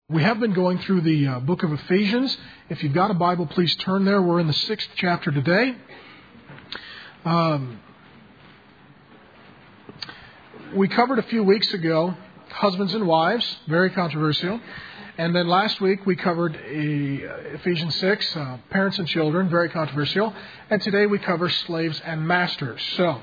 We have been going through the book of Ephesians. If you've got a Bible, please turn there. We're in the 6th chapter today. We covered a few weeks ago husbands and wives, very controversial. And then last week we covered Ephesians 6, parents and children, very controversial. And today we cover slaves and masters. So,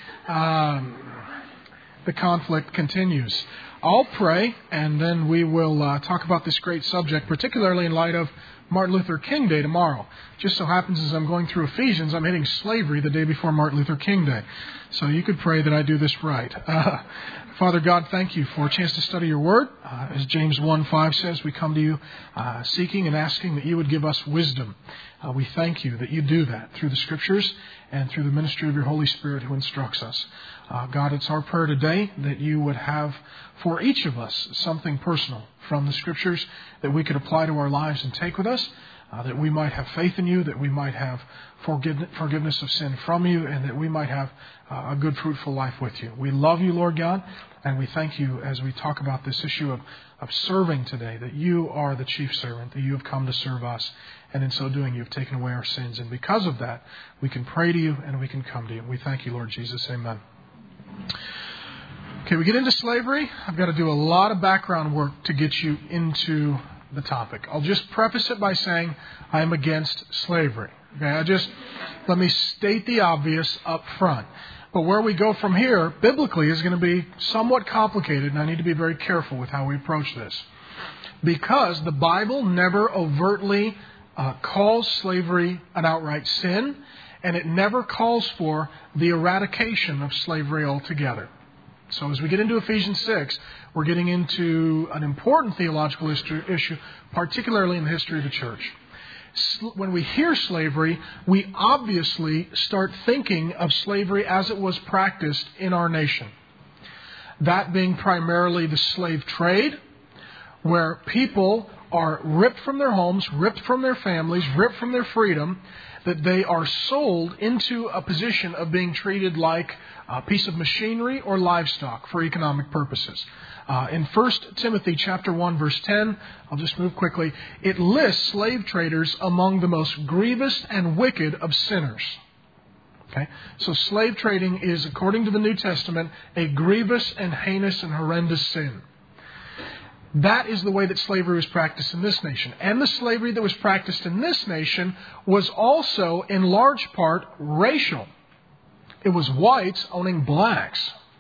the conflict continues. I'll pray, and then we will talk about this great subject, particularly in light of Martin Luther King Day tomorrow. Just so happens as I'm going through Ephesians, I'm hitting slavery the day before Martin Luther King Day. So you could pray that I do this right. Father God, thank you for a chance to study your word. As James 1:5 says, we come to you seeking and asking that you would give us wisdom. We thank you that you do that through the Scriptures and through the ministry of your Holy Spirit who instructs us. God, it's our prayer today that you would have for each of us something personal from the Scriptures that we could apply to our lives and take with us, that we might have faith in you, that we might have forgiveness of sin from you, and that we might have a good, fruitful life with you. We love you, Lord God, and we thank you as we talk about this issue of serving today, that you are the chief servant, that you have come to serve us, and in so doing you've taken away our sins. And because of that, we can pray to you and we can come to you. We thank you, Lord Jesus. Amen. Okay, we get into slavery. I've got to do a lot of background work to get you into the topic. I'll just preface it by saying I am against slavery. Okay, let me state the obvious up front. But where we go from here, biblically, is going to be somewhat complicated, and I need to be very careful with how we approach this. Because the Bible never overtly calls slavery an outright sin, and it never calls for the eradication of slavery altogether. So as we get into Ephesians 6, we're getting into an important theological issue, particularly in the history of the church. When we hear slavery, we obviously start thinking of slavery as it was practiced in our nation. That being primarily the slave trade, where people are ripped from their homes, ripped from their families, ripped from their freedom, that they are sold into a position of being treated like a piece of machinery or livestock for economic purposes. In 1 Timothy chapter 1, verse 10, I'll just move quickly, it lists slave traders among the most grievous and wicked of sinners. Okay? So slave trading is, according to the New Testament, a grievous and heinous and horrendous sin. That is the way that slavery was practiced in this nation. And the slavery that was practiced in this nation was also, in large part, racial. It was whites owning blacks.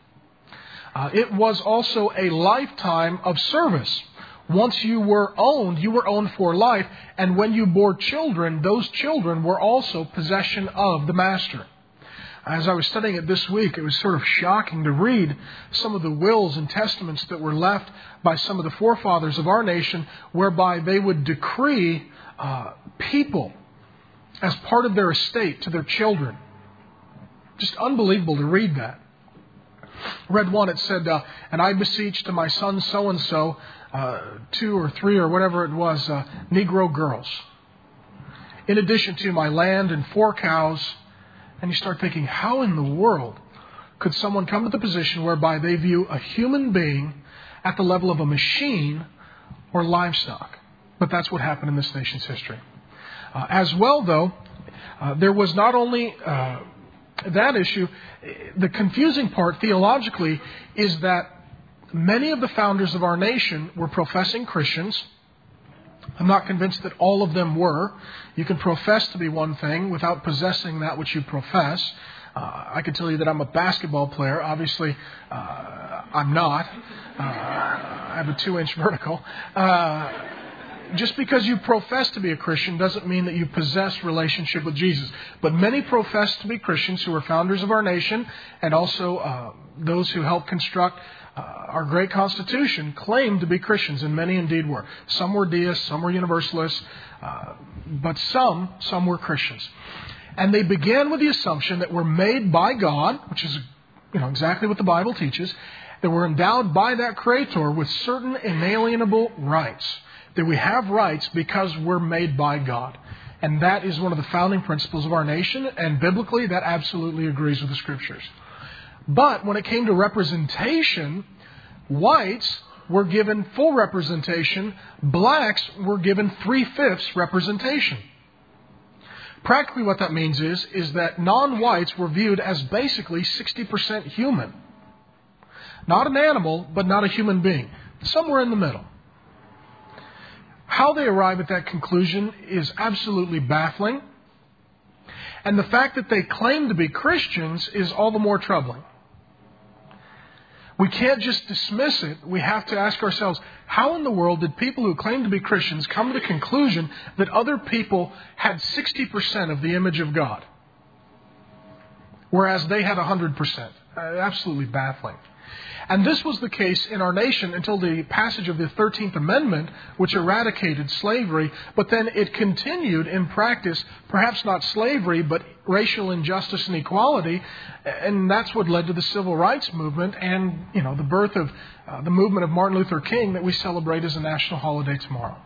It was also a lifetime of service. Once you were owned for life. And when you bore children, those children were also possession of the master. As I was studying it this week, it was sort of shocking to read some of the wills and testaments that were left by some of the forefathers of our nation, whereby they would decree people as part of their estate to their children. Just unbelievable to read that. Read one, it said, and I beseech to my son so-and-so, 2 or 3 or whatever it was, Negro girls. In addition to my land and 4 cows. And you start thinking, how in the world could someone come to the position whereby they view a human being at the level of a machine or livestock? But that's what happened in this nation's history. As well, though, there was not only that issue. The confusing part theologically is that many of the founders of our nation were professing Christians. I'm not convinced that all of them were. You can profess to be one thing without possessing that which you profess. I can tell you that I'm a basketball player. Obviously, I'm not. I have a 2-inch vertical. Just because you profess to be a Christian doesn't mean that you possess relationship with Jesus. But many profess to be Christians who are founders of our nation, and also those who helped construct our great Constitution claimed to be Christians, and many indeed were. Some were deists, some were universalists, but some were Christians. And they began with the assumption that we're made by God, which is exactly what the Bible teaches, that we're endowed by that Creator with certain inalienable rights. That we have rights because we're made by God. And that is one of the founding principles of our nation, and biblically that absolutely agrees with the Scriptures. But when it came to representation, whites were given full representation. Blacks were given 3/5 representation. Practically what that means is that non-whites were viewed as basically 60% human. Not an animal, but not a human being. Somewhere in the middle. How they arrive at that conclusion is absolutely baffling. And the fact that they claim to be Christians is all the more troubling. We can't just dismiss it. We have to ask ourselves, how in the world did people who claim to be Christians come to the conclusion that other people had 60% of the image of God, whereas they had 100%? Absolutely baffling. And this was the case in our nation until the passage of the 13th Amendment, which eradicated slavery, but then it continued in practice, perhaps not slavery, but racial injustice and equality, and that's what led to the Civil Rights Movement and, the birth of the movement of Martin Luther King that we celebrate as a national holiday tomorrow.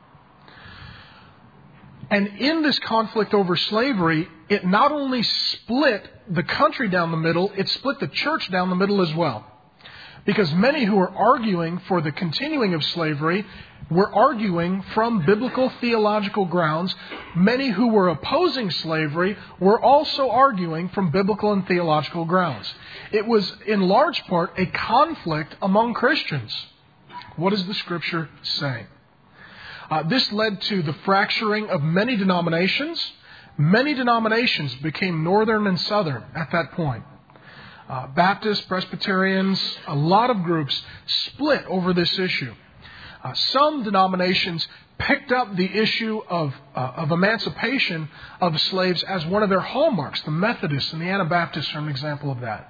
And in this conflict over slavery, it not only split the country down the middle, it split the church down the middle as well. Because many who were arguing for the continuing of slavery were arguing from biblical theological grounds. Many who were opposing slavery were also arguing from biblical and theological grounds. It was in large part a conflict among Christians. What does the Scripture say? This led to the fracturing of many denominations. Many denominations became northern and southern at that point. Baptists, Presbyterians, a lot of groups split over this issue. Some denominations picked up the issue of emancipation of slaves as one of their hallmarks. The Methodists and the Anabaptists are an example of that.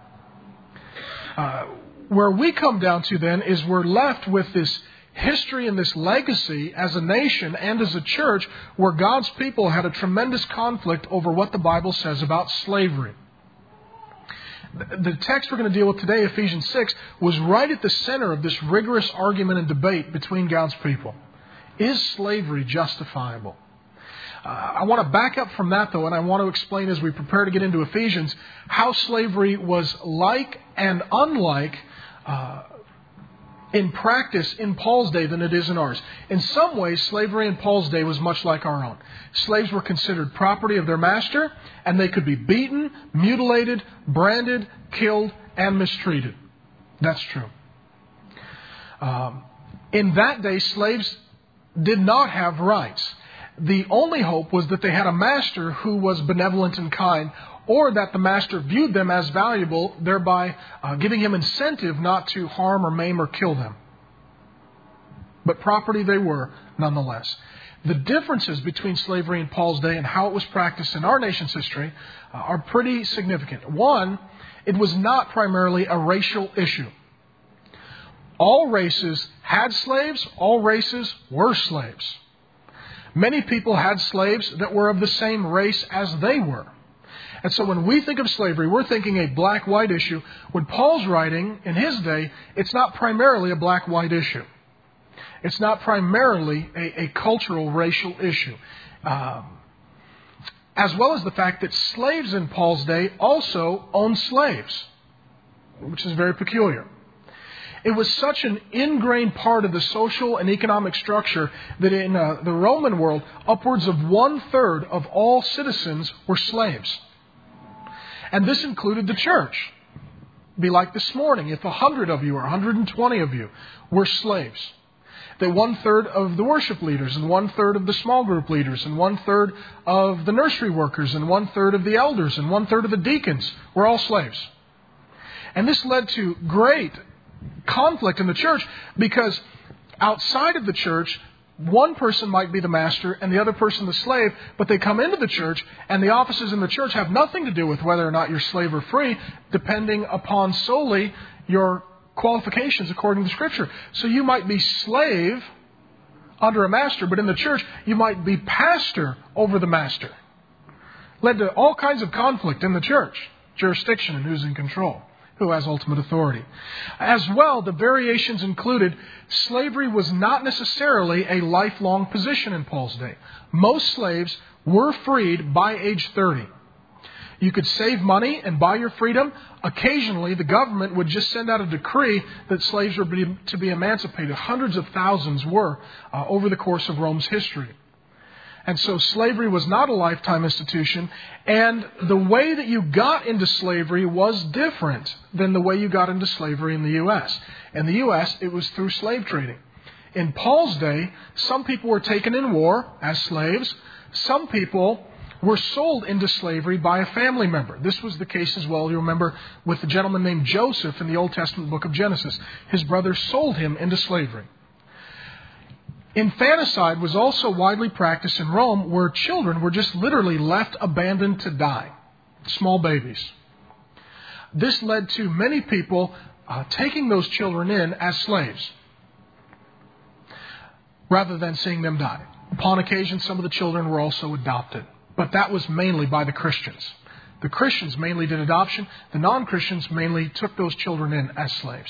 Where we come down to then is we're left with this history and this legacy as a nation and as a church where God's people had a tremendous conflict over what the Bible says about slavery. The text we're going to deal with today, Ephesians 6, was right at the center of this rigorous argument and debate between God's people. Is slavery justifiable? I want to back up from that, though, and I want to explain as we prepare to get into Ephesians how slavery was like and unlike in practice in Paul's day than it is in ours. In some ways, slavery in Paul's day was much like our own. Slaves were considered property of their master, and they could be beaten, mutilated, branded, killed, and mistreated. That's true. In that day, slaves did not have rights. The only hope was that they had a master who was benevolent and kind, or that the master viewed them as valuable, thereby giving him incentive not to harm or maim or kill them. But property they were, nonetheless. The differences between slavery in Paul's day and how it was practiced in our nation's history are pretty significant. One, it was not primarily a racial issue. All races had slaves, all races were slaves. Many people had slaves that were of the same race as they were. And so when we think of slavery, we're thinking a black-white issue. When Paul's writing in his day, it's not primarily a black-white issue. It's not primarily a cultural, racial issue. As well as the fact that slaves in Paul's day also owned slaves, which is very peculiar. It was such an ingrained part of the social and economic structure that in the Roman world, upwards of 1/3 of all citizens were slaves. And this included the church. It'd be like this morning, if 100 of you or 120 of you were slaves. That 1/3 of the worship leaders and 1/3 of the small group leaders and 1/3 of the nursery workers and 1/3 of the elders and 1/3 of the deacons were all slaves. And this led to great conflict in the church because outside of the church, one person might be the master and the other person the slave, but they come into the church and the offices in the church have nothing to do with whether or not you're slave or free, depending upon solely your qualifications according to Scripture. So you might be slave under a master, but in the church you might be pastor over the master. Led to all kinds of conflict in the church, jurisdiction and who's in control, who has ultimate authority. As well, the variations included slavery was not necessarily a lifelong position in Paul's day. Most slaves were freed by age 30. You could save money and buy your freedom. Occasionally, the government would just send out a decree that slaves were to be emancipated. Hundreds of thousands were over the course of Rome's history. And so slavery was not a lifetime institution, and the way that you got into slavery was different than the way you got into slavery in the U.S. In the U.S., it was through slave trading. In Paul's day, some people were taken in war as slaves. Some people were sold into slavery by a family member. This was the case as well, you remember, with a gentleman named Joseph in the Old Testament book of Genesis. His brother sold him into slavery. Infanticide was also widely practiced in Rome, where children were just literally left abandoned to die. Small babies. This led to many people taking those children in as slaves, rather than seeing them die. Upon occasion, some of the children were also adopted. But that was mainly by the Christians. The Christians mainly did adoption. The non-Christians mainly took those children in as slaves.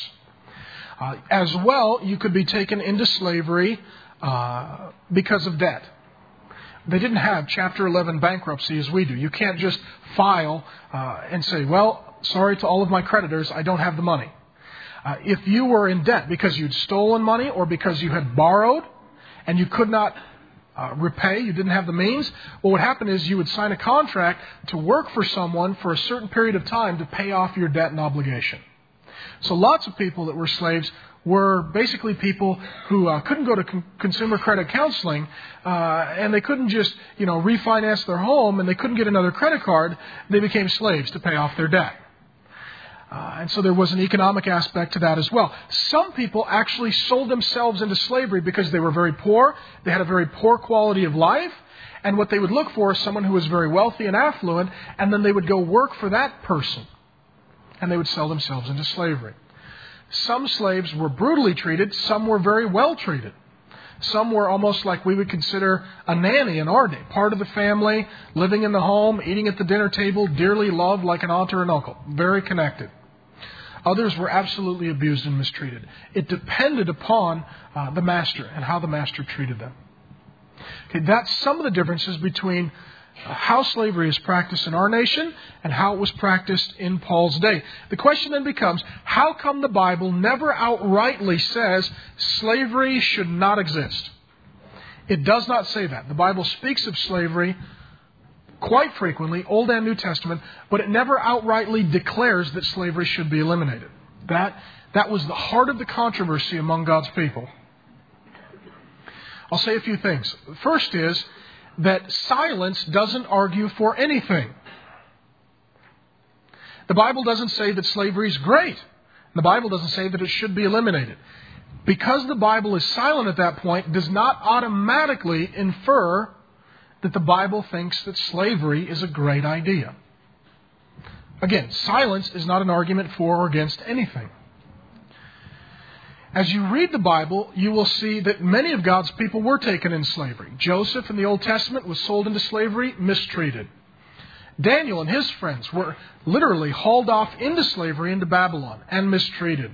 As well, you could be taken into slavery because of debt. They didn't have Chapter 11 bankruptcy as we do. You can't just file and say, well, sorry to all of my creditors, I don't have the money. If you were in debt because you'd stolen money or because you had borrowed and you could not repay, you didn't have the means, what would happen is you would sign a contract to work for someone for a certain period of time to pay off your debt and obligation. So lots of people that were slaves were basically people who couldn't go to consumer credit counseling, and they couldn't just, refinance their home, and they couldn't get another credit card. They became slaves to pay off their debt. And so there was an economic aspect to that as well. Some people actually sold themselves into slavery because they were very poor, they had a very poor quality of life, and what they would look for is someone who was very wealthy and affluent, and then they would go work for that person, and they would sell themselves into slavery. Some slaves were brutally treated, some were very well treated. Some were almost like we would consider a nanny in our day, part of the family, living in the home, eating at the dinner table, dearly loved like an aunt or an uncle, very connected. Others were absolutely abused and mistreated. It depended upon the master and how the master treated them. Okay, that's some of the differences between how slavery is practiced in our nation and how it was practiced in Paul's day. The question then becomes, how come the Bible never outrightly says slavery should not exist? It does not say that. The Bible speaks of slavery quite frequently, Old and New Testament, but it never outrightly declares that slavery should be eliminated. That was the heart of the controversy among God's people. I'll say a few things. First is that silence doesn't argue for anything. The Bible doesn't say that slavery is great. The Bible doesn't say that it should be eliminated. Because the Bible is silent at that point does not automatically infer that the Bible thinks that slavery is a great idea. Again, silence is not an argument for or against anything. As you read the Bible, you will see that many of God's people were taken in slavery. Joseph in the Old Testament was sold into slavery, mistreated. Daniel and his friends were literally hauled off into slavery into Babylon and mistreated.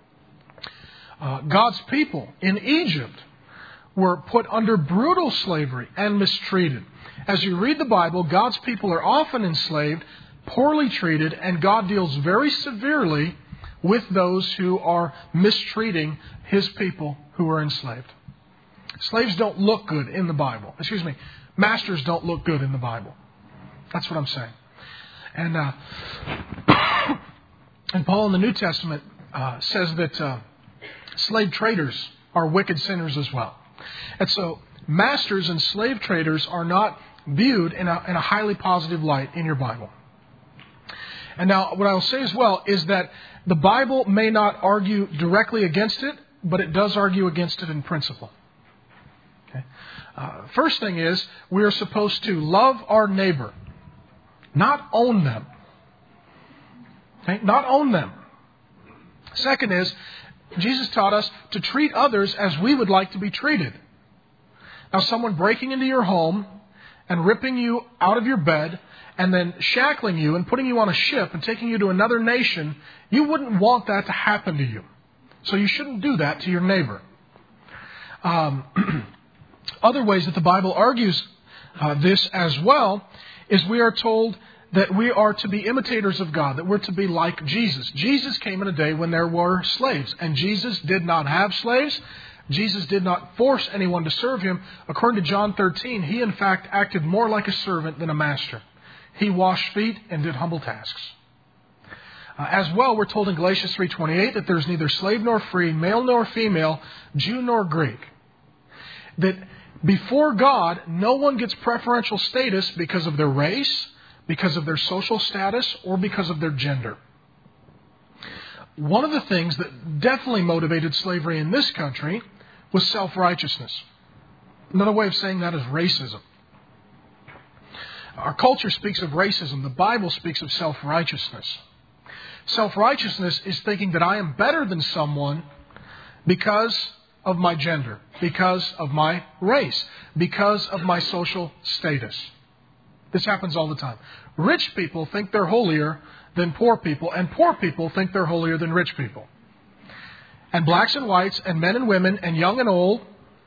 God's people in Egypt were put under brutal slavery and mistreated. As you read the Bible, God's people are often enslaved, poorly treated, and God deals very severely with those who are mistreating His people who are enslaved. Slaves don't look good in the Bible. Masters don't look good in the Bible. That's what I'm saying. And Paul in the New Testament says that slave traders are wicked sinners as well. And so masters and slave traders are not viewed in a highly positive light in your Bible. And now what I will say as well is that the Bible may not argue directly against it, but it does argue against it in principle. Okay? First thing is, we are supposed to love our neighbor, not own them. Okay? Not own them. Second is, Jesus taught us to treat others as we would like to be treated. Now, someone breaking into your home and ripping you out of your bed and then shackling you and putting you on a ship and taking you to another nation, you wouldn't want that to happen to you. So you shouldn't do that to your neighbor. Other ways that the Bible argues this as well is we are told that we are to be imitators of God, that we're to be like Jesus. Jesus came in a day when there were slaves, and Jesus did not have slaves. Jesus did not force anyone to serve him. According to John 13, he in fact acted more like a servant than a master. He washed feet and did humble tasks. As well, we're told in Galatians 3:28 that there's neither slave nor free, male nor female, Jew nor Greek. That before God, no one gets preferential status because of their race, because of their social status, or because of their gender. One of the things that definitely motivated slavery in this country was self-righteousness. Another way of saying that is racism. Our culture speaks of racism. The Bible speaks of self-righteousness. Self-righteousness is thinking that I am better than someone because of my gender, because of my race, because of my social status. This happens all the time. Rich people think they're holier than poor people, and poor people think they're holier than rich people. And blacks and whites, and men and women, and young and old,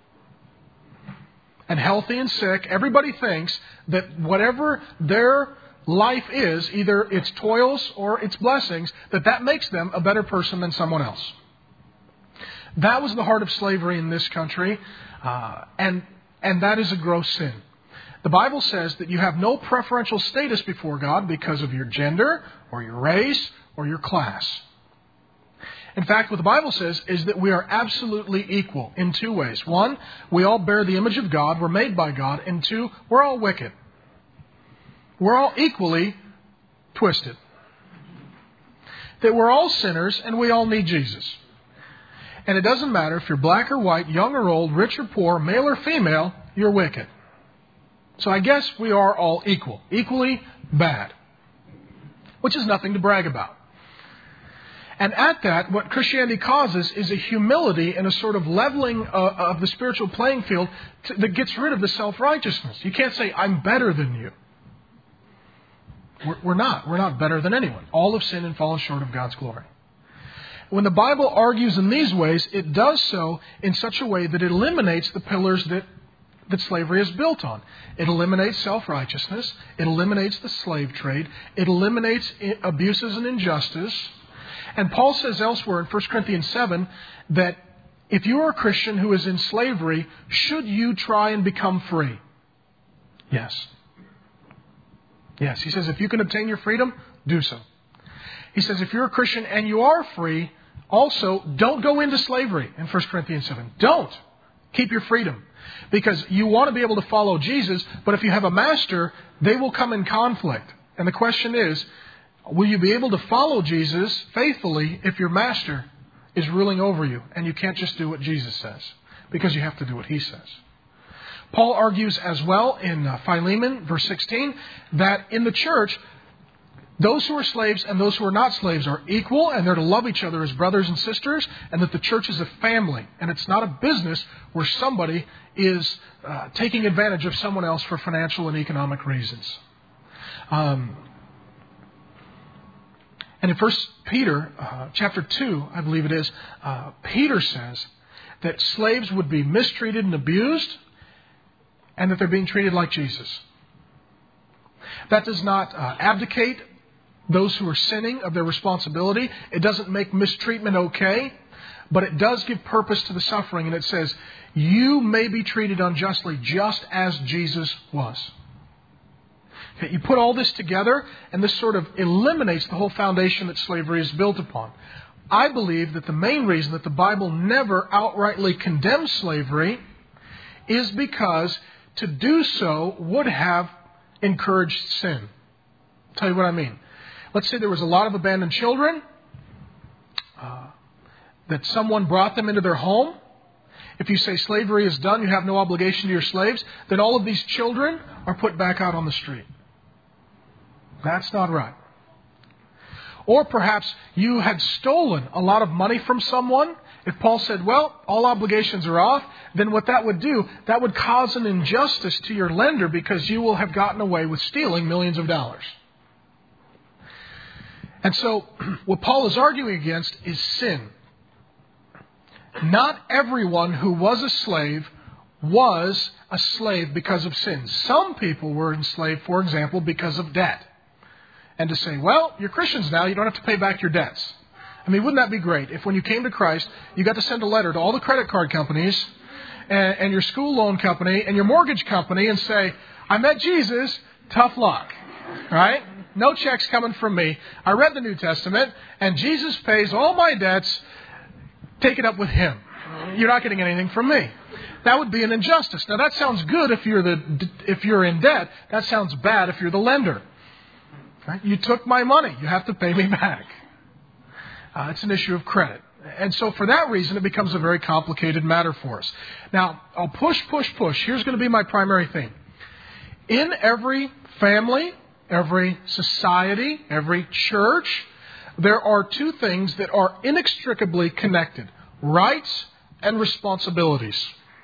and healthy and sick, everybody thinks that whatever their life is, either its toils or its blessings, that makes them a better person than someone else. That was the heart of slavery in this country, and that is a gross sin. The Bible says that you have no preferential status before God because of your gender or your race or your class. In fact, what the Bible says is that we are absolutely equal in two ways. One, we all bear the image of God, we're made by God, and two, we're all wicked. We're all equally twisted. That we're all sinners and we all need Jesus. And it doesn't matter if you're black or white, young or old, rich or poor, male or female, you're wicked. So I guess we are all equal, equally bad, which is nothing to brag about. And at that, what Christianity causes is a humility and a sort of leveling of the spiritual playing field that gets rid of the self-righteousness. You can't say, I'm better than you. We're not. We're not better than anyone. All have sinned and fallen short of God's glory. When the Bible argues in these ways, it does so in such a way that it eliminates the pillars that slavery is built on. It eliminates self-righteousness. It eliminates the slave trade. It eliminates abuses and injustice. And Paul says elsewhere in 1 Corinthians 7 that if you are a Christian who is in slavery, should you try and become free? Yes. Yes, he says if you can obtain your freedom, do so. He says if you're a Christian and you are free, also don't go into slavery in 1 Corinthians 7. Don't. Keep your freedom. Because you want to be able to follow Jesus, but if you have a master, they will come in conflict. And the question is, will you be able to follow Jesus faithfully if your master is ruling over you and you can't just do what Jesus says? Because you have to do what he says. Paul argues as well in Philemon, verse 16, that in the church, those who are slaves and those who are not slaves are equal, and they're to love each other as brothers and sisters, and that the church is a family, and it's not a business where somebody is taking advantage of someone else for financial and economic reasons. And in 1 Peter chapter 2, I believe it is, Peter says that slaves would be mistreated and abused, and that they're being treated like Jesus. That does not abdicate those who are sinning of their responsibility. It doesn't make mistreatment okay, but it does give purpose to the suffering. And it says, you may be treated unjustly just as Jesus was. Okay, you put all this together, and this sort of eliminates the whole foundation that slavery is built upon. I believe that the main reason that the Bible never outrightly condemns slavery is because to do so would have encouraged sin. I'll tell you what I mean. Let's say there was a lot of abandoned children, that someone brought them into their home. If you say slavery is done, you have no obligation to your slaves, then all of these children are put back out on the street. That's not right. Or perhaps you had stolen a lot of money from someone. If Paul said, well, all obligations are off, then what that would do, that would cause an injustice to your lender because you will have gotten away with stealing millions of dollars. And so what Paul is arguing against is sin. Not everyone who was a slave because of sin. Some people were enslaved, for example, because of debt. and to say, well, you're Christians now, you don't have to pay back your debts. I mean, wouldn't that be great if when you came to Christ, you got to send a letter to all the credit card companies and your school loan company and your mortgage company and say, I met Jesus, tough luck, right? No checks coming from me. I read the New Testament, and Jesus pays all my debts. Take it up with Him. You're not getting anything from me. That would be an injustice. Now, that sounds good if you're in debt. That sounds bad if you're the lender. Right? You took my money. You have to pay me back. It's an issue of credit. And so for that reason, it becomes a very complicated matter for us. Now, I'll push. Here's going to be my primary theme. In every family, every society, every church, there are two things that are inextricably connected: rights and responsibilities.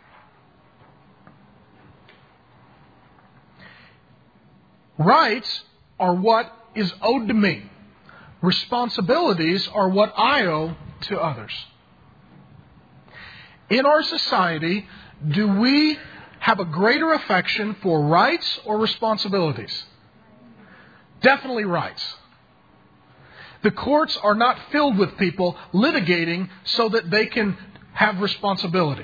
Rights are what is owed to me. Responsibilities are what I owe to others. In our society, do we have a greater affection for rights or responsibilities? Definitely rights. The courts are not filled with people litigating so that they can have responsibility.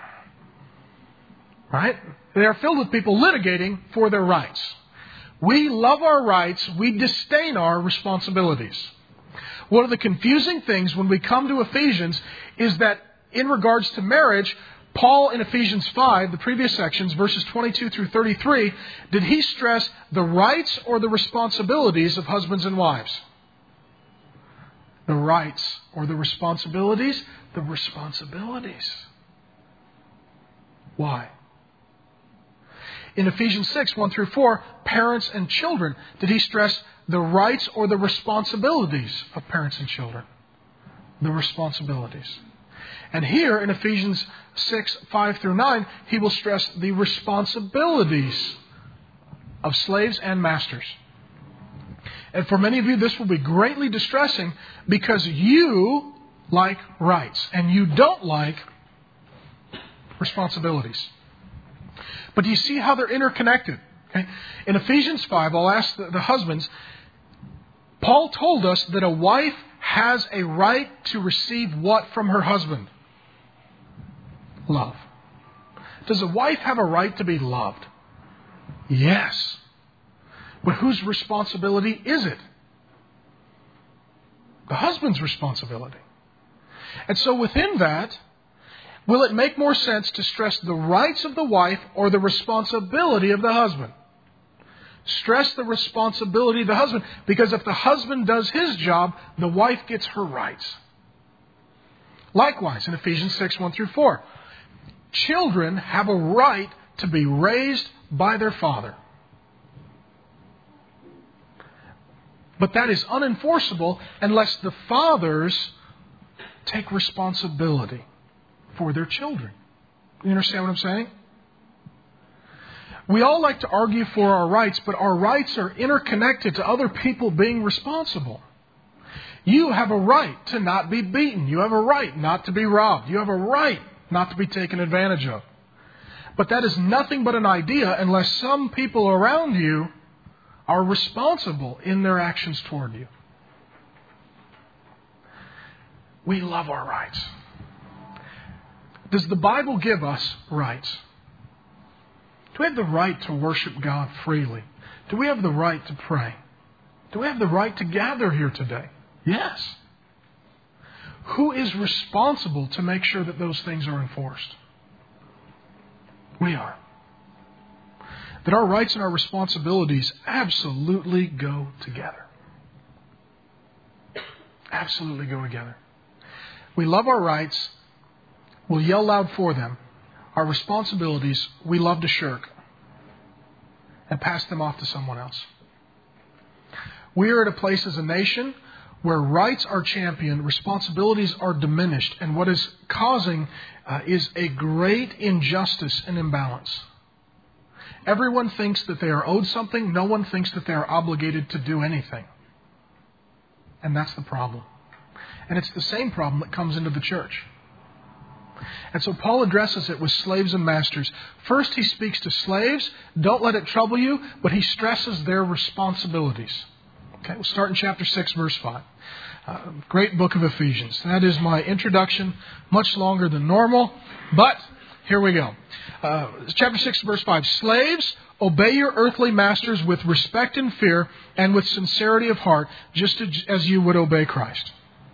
Right? They are filled with people litigating for their rights. We love our rights. We disdain our responsibilities. One of the confusing things when we come to Ephesians is that in regards to marriage, Paul in Ephesians 5, the previous sections, verses 22 through 33, did he stress the rights or the responsibilities of husbands and wives? The rights or the responsibilities? The responsibilities. Why? In Ephesians 6, 1 through 4, parents and children, did he stress the rights or the responsibilities of parents and children? The responsibilities. And here in Ephesians 6, 5 through 9, he will stress the responsibilities of slaves and masters. And for many of you, this will be greatly distressing because you like rights and you don't like responsibilities. But do you see how they're interconnected? Okay? In Ephesians 5, I'll ask the husbands, Paul told us that a wife has a right to receive what from her husband? Love. Does a wife have a right to be loved? Yes. But whose responsibility is it? The husband's responsibility. And so within that, will it make more sense to stress the rights of the wife or the responsibility of the husband? Stress the responsibility of the husband, because if the husband does his job, the wife gets her rights. Likewise, in Ephesians 6, 1 through 4, children have a right to be raised by their father. But that is unenforceable unless the fathers take responsibility for their children. You understand what I'm saying? We all like to argue for our rights, but our rights are interconnected to other people being responsible. You have a right to not be beaten. You have a right not to be robbed. You have a right not to be taken advantage of. But that is nothing but an idea unless some people around you are responsible in their actions toward you. We love our rights. Does the Bible give us rights? Do we have the right to worship God freely? Do we have the right to pray? Do we have the right to gather here today? Yes. Who is responsible to make sure that those things are enforced? We are. That our rights and our responsibilities absolutely go together. Absolutely go together. We love our rights. We'll yell loud for them. Our responsibilities, we love to shirk and pass them off to someone else. We are at a place as a nation where rights are championed, responsibilities are diminished, and what is causing is a great injustice and imbalance. Everyone thinks that they are owed something. No one thinks that they are obligated to do anything. And that's the problem. And it's the same problem that comes into the church. And so Paul addresses it with slaves and masters. First, he speaks to slaves. Don't let it trouble you. But he stresses their responsibilities. Okay, we'll start in chapter 6, verse 5. Great book of Ephesians. That is my introduction, much longer than normal, but here we go. Chapter 6, verse 5. Slaves, obey your earthly masters with respect and fear and with sincerity of heart, just as you would obey Christ.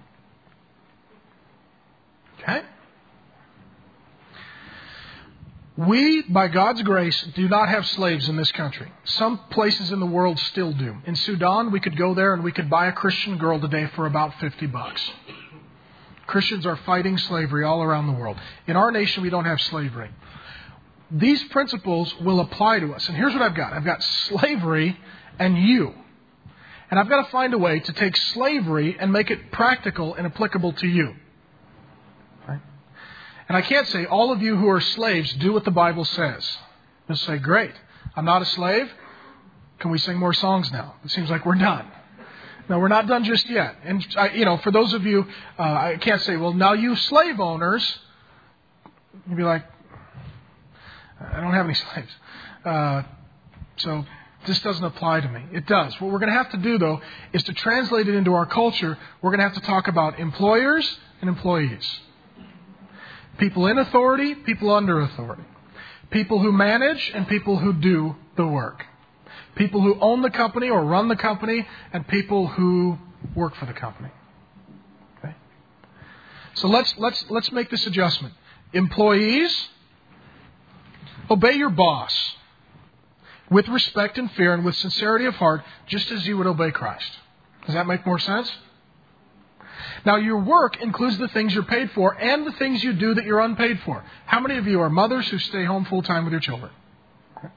Okay? We, by God's grace, do not have slaves in this country. Some places in the world still do. In Sudan, we could go there and we could buy a Christian girl today for about $50. Christians are fighting slavery all around the world. In our nation, we don't have slavery. These principles will apply to us. And here's what I've got. I've got slavery and you. And I've got to find a way to take slavery and make it practical and applicable to you. Right? And I can't say, all of you who are slaves, do what the Bible says. Just say, great, I'm not a slave. Can we sing more songs now? It seems like we're done. No, we're not done just yet. And, for those of you, I can't say, well, now you slave owners, you'd be like, I don't have any slaves. So this doesn't apply to me. It does. What we're going to have to do, though, is to translate it into our culture. We're going to have to talk about employers and employees. People in authority, people under authority. People who manage and people who do the work. People who own the company or run the company and people who work for the company. Okay? So let's make this adjustment. Employees, obey your boss with respect and fear and with sincerity of heart, just as you would obey Christ. Does that make more sense? Now, your work includes the things you're paid for and the things you do that you're unpaid for. How many of you are mothers who stay home full time with your children? Okay.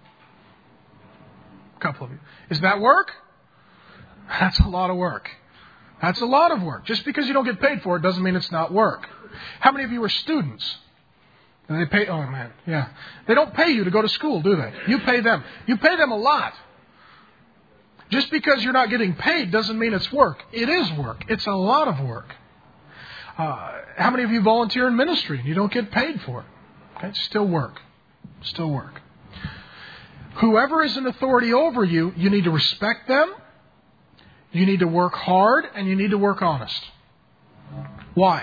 A couple of you. Is that work? That's a lot of work. That's a lot of work. Just because you don't get paid for it doesn't mean it's not work. How many of you are students? And they pay, oh man, yeah. They don't pay you to go to school, do they? You pay them. You pay them a lot. Just because you're not getting paid doesn't mean it's work. It is work. It's a lot of work. How many of you volunteer in ministry and you don't get paid for it? Okay, it's still work. Still work. Whoever is in authority over you, you need to respect them. You need to work hard and you need to work honest. Why?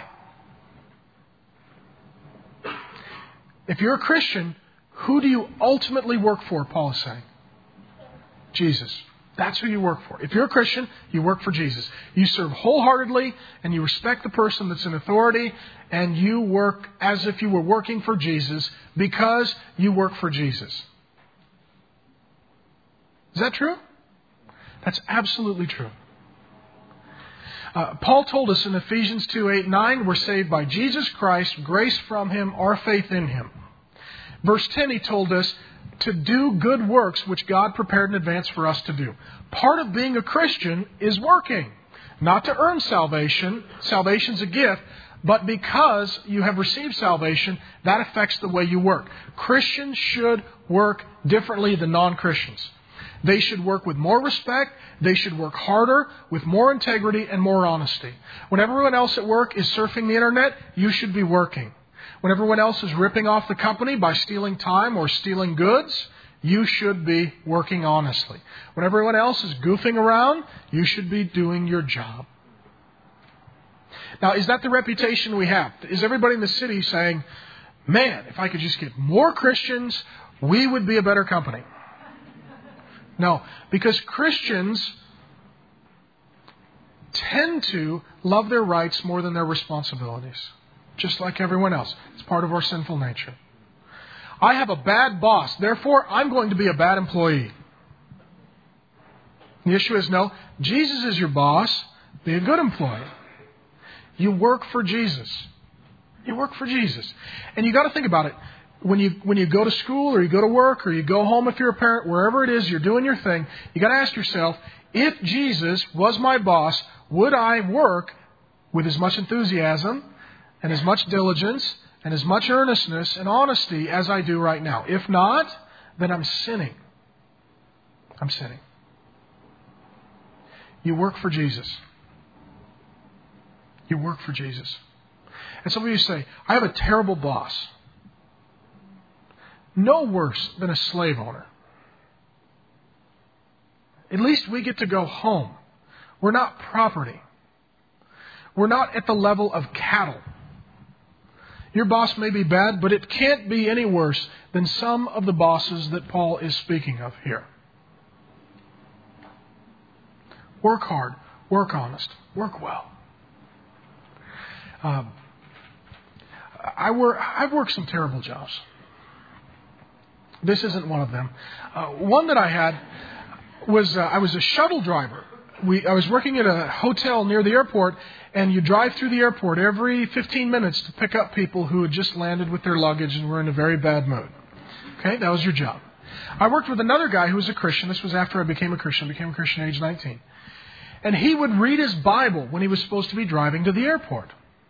If you're a Christian, who do you ultimately work for, Paul is saying? Jesus. That's who you work for. If you're a Christian, you work for Jesus. You serve wholeheartedly and you respect the person that's in authority and you work as if you were working for Jesus because you work for Jesus. Is that true? That's absolutely true. Paul told us in Ephesians 2:8-9, we're saved by Jesus Christ, grace from Him, our faith in Him. Verse 10, he told us to do good works which God prepared in advance for us to do. Part of being a Christian is working. Not to earn salvation. Salvation's a gift. But because you have received salvation, that affects the way you work. Christians should work differently than non-Christians. They should work with more respect. They should work harder, with more integrity and more honesty. When everyone else at work is surfing the internet, you should be working. When everyone else is ripping off the company by stealing time or stealing goods, you should be working honestly. When everyone else is goofing around, you should be doing your job. Now, is that the reputation we have? Is everybody in the city saying, man, if I could just get more Christians, we would be a better company? No, because Christians tend to love their rights more than their responsibilities. Just like everyone else. It's part of our sinful nature. I have a bad boss, therefore I'm going to be a bad employee. The issue is no, Jesus is your boss, be a good employee. You work for Jesus. You work for Jesus. And you got to think about it. When you go to school or you go to work or you go home if you're a parent, wherever it is, you're doing your thing, you got to ask yourself, if Jesus was my boss, would I work with as much enthusiasm and as much diligence and as much earnestness and honesty as I do right now? If not, then I'm sinning. I'm sinning. You work for Jesus. You work for Jesus. And some of you say, I have a terrible boss. No worse than a slave owner. At least we get to go home. We're not property. We're not at the level of cattle. Your boss may be bad, but it can't be any worse than some of the bosses that Paul is speaking of here. Work hard, work honest, work well. I've worked some terrible jobs. This isn't one of them. One that I had was I was a shuttle driver. I was working at a hotel near the airport, and you drive through the airport every 15 minutes to pick up people who had just landed with their luggage and were in a very bad mood. Okay, that was your job. I worked with another guy who was a Christian. This was after I became a Christian. I became a Christian at age 19. And he would read his Bible when he was supposed to be driving to the airport.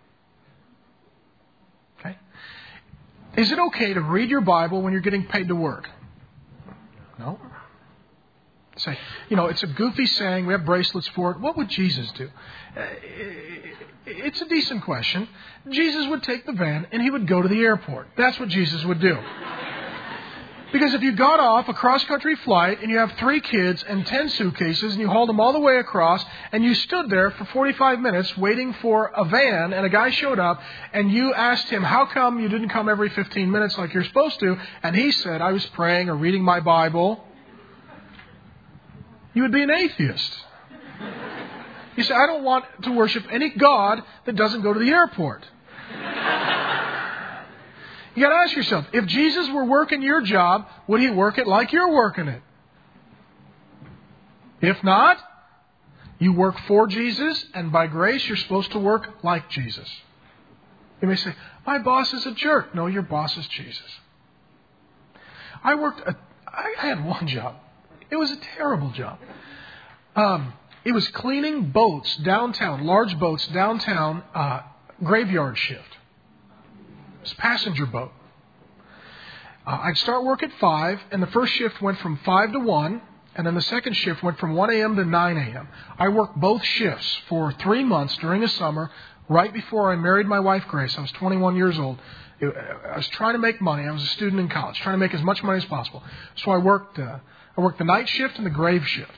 Okay? Is it okay to read your Bible when you're getting paid to work? No. Say, it's a goofy saying. We have bracelets for it. What would Jesus do? It's a decent question. Jesus would take the van and he would go to the airport. That's what Jesus would do. Because if you got off a cross-country flight and you have 3 kids and 10 suitcases and you hauled them all the way across and you stood there for 45 minutes waiting for a van and a guy showed up and you asked him, how come you didn't come every 15 minutes like you're supposed to? And he said, I was praying or reading my Bible. You would be an atheist. You say, I don't want to worship any God that doesn't go to the airport. You got to ask yourself, if Jesus were working your job, would he work it like you're working it? If not, you work for Jesus, and by grace you're supposed to work like Jesus. You may say, my boss is a jerk. No, your boss is Jesus. I had one job. It was a terrible job. It was cleaning boats downtown, large boats downtown, graveyard shift. It was a passenger boat. I'd start work at 5, and the first shift went from 5 to 1, and then the second shift went from 1 a.m. to 9 a.m. I worked both shifts for 3 months during the summer, right before I married my wife, Grace. I was 21 years old. I was trying to make money. I was a student in college, trying to make as much money as possible. So I worked the night shift and the grave shift.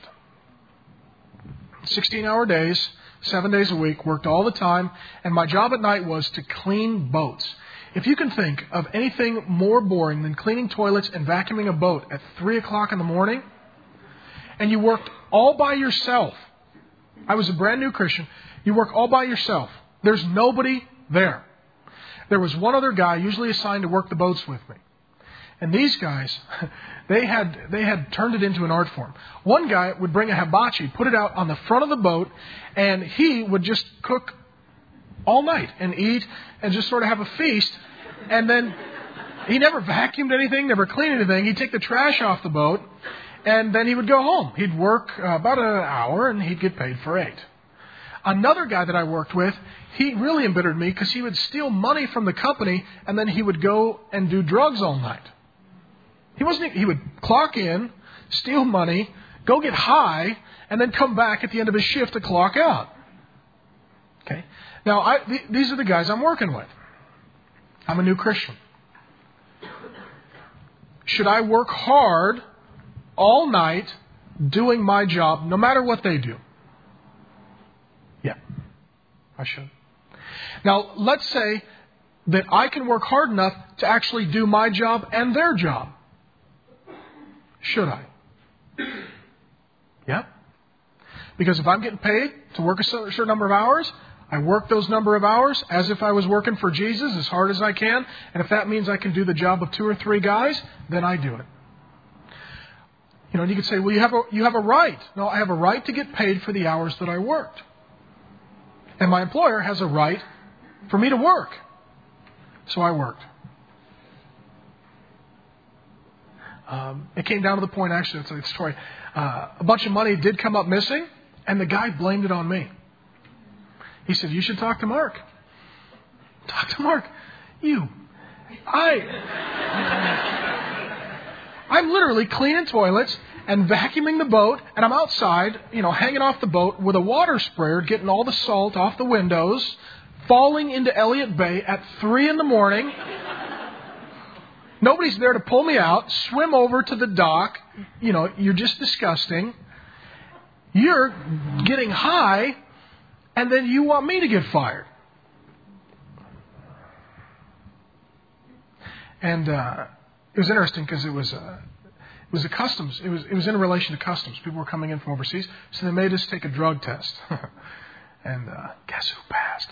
16-hour days, 7 days a week, worked all the time, and my job at night was to clean boats. If you can think of anything more boring than cleaning toilets and vacuuming a boat at 3 o'clock in the morning, and you worked all by yourself. I was a brand new Christian. You work all by yourself. There's nobody there. There was one other guy, usually assigned to work the boats with me. And these guys, they had turned it into an art form. One guy would bring a hibachi, put it out on the front of the boat, and he would just cook all night and eat and just sort of have a feast. And then he never vacuumed anything, never cleaned anything. He'd take the trash off the boat, and then he would go home. He'd work about an hour, and he'd get paid for 8. Another guy that I worked with, he really embittered me because he would steal money from the company, and then he would go and do drugs all night. He would clock in, steal money, go get high, and then come back at the end of his shift to clock out. Okay. Now, these are the guys I'm working with. I'm a new Christian. Should I work hard all night doing my job, no matter what they do? Yeah, I should. Now, let's say that I can work hard enough to actually do my job and their job. Should I? Yeah. Because if I'm getting paid to work a certain number of hours, I work those number of hours as if I was working for Jesus as hard as I can. And if that means I can do the job of 2 or 3 guys, then I do it. And you could say, well, you have a right. No, I have a right to get paid for the hours that I worked. And my employer has a right for me to work. So I worked. It came down to the point, actually, it's a story. A bunch of money did come up missing, and the guy blamed it on me. He said, you should talk to Mark. Talk to Mark. I'm literally cleaning toilets and vacuuming the boat, and I'm outside, hanging off the boat with a water sprayer, getting all the salt off the windows, falling into Elliott Bay at 3 in the morning. Nobody's there to pull me out, swim over to the dock. You're just disgusting. You're getting high, and then you want me to get fired. And it was interesting because it was a customs. It was in relation to customs. People were coming in from overseas, so they made us take a drug test. And guess who passed?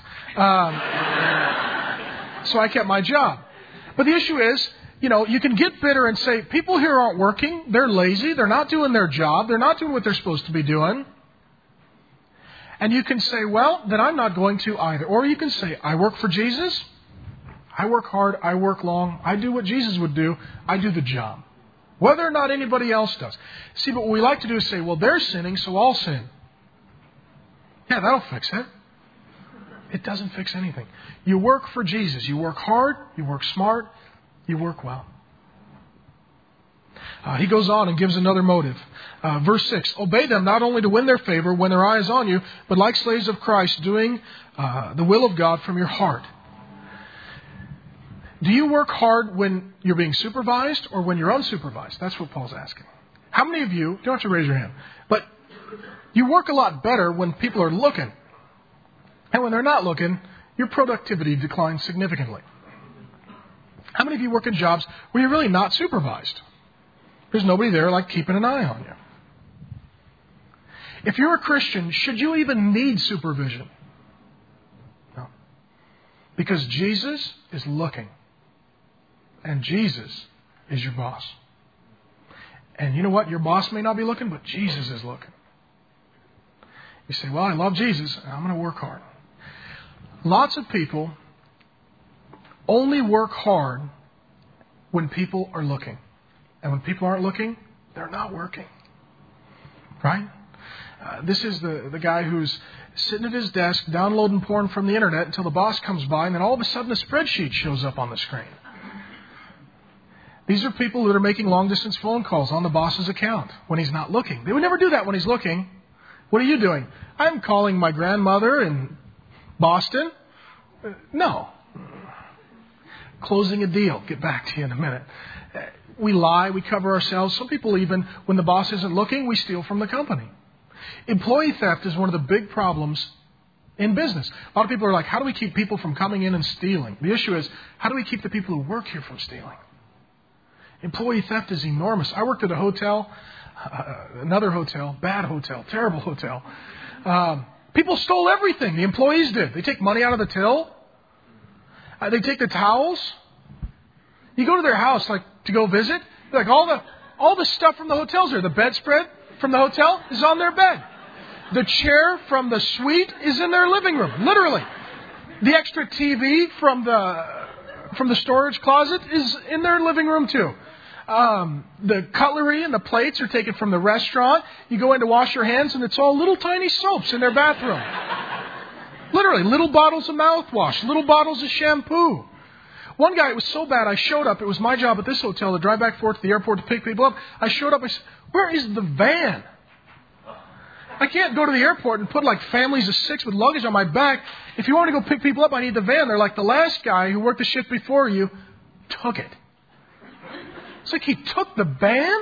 So I kept my job. But the issue is, you can get bitter and say, people here aren't working. They're lazy. They're not doing their job. They're not doing what they're supposed to be doing. And you can say, well, then I'm not going to either. Or you can say, I work for Jesus. I work hard. I work long. I do what Jesus would do. I do the job. Whether or not anybody else does. See, but what we like to do is say, well, they're sinning, so I'll sin. Yeah, that'll fix it. It doesn't fix anything. You work for Jesus. You work hard. You work smart. You work well. He goes on and gives another motive. Verse 6, obey them not only to win their favor when their eye is on you, but like slaves of Christ, doing the will of God from your heart. Do you work hard when you're being supervised or when you're unsupervised? That's what Paul's asking. How many of you, you don't have to raise your hand, but you work a lot better when people are looking. And when they're not looking, your productivity declines significantly. How many of you work in jobs where you're really not supervised? There's nobody there like keeping an eye on you. If you're a Christian, should you even need supervision? No. Because Jesus is looking. And Jesus is your boss. And you know what? Your boss may not be looking, but Jesus is looking. You say, well, I love Jesus, and I'm going to work hard. Lots of people only work hard when people are looking. And when people aren't looking, they're not working. Right? This is the guy who's sitting at his desk downloading porn from the internet until the boss comes by, and then all of a sudden a spreadsheet shows up on the screen. These are people that are making long-distance phone calls on the boss's account when he's not looking. They would never do that when he's looking. What are you doing? I'm calling my grandmother in Boston. No. Closing a deal. Get back to you in a minute. We lie. We cover ourselves. Some people even, when the boss isn't looking, we steal from the company. Employee theft is one of the big problems in business. A lot of people are like, how do we keep people from coming in and stealing? The issue is, how do we keep the people who work here from stealing? Employee theft is enormous. I worked at a hotel, another hotel, bad hotel, terrible hotel. People stole everything. The employees did. They take money out of the till. They take the towels. You go to their house, like to go visit. Like all the stuff from the hotel's there. The bedspread from the hotel is on their bed. The chair from the suite is in their living room. Literally, the extra TV from the storage closet is in their living room too. The cutlery and the plates are taken from the restaurant. You go in to wash your hands and it's all little tiny soaps in their bathroom. Literally, little bottles of mouthwash, little bottles of shampoo. One guy, it was so bad, I showed up. It was my job at this hotel to drive back and forth to the airport to pick people up. I showed up, I said, where is the van? I can't go to the airport and put like families of 6 with luggage on my back. If you want to go pick people up, I need the van. They're like, the last guy who worked the shift before you took it. It's like, he took the van?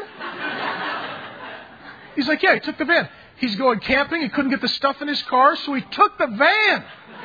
He's like, yeah, he took the van. He's going camping. He couldn't get the stuff in his car, so he took the van.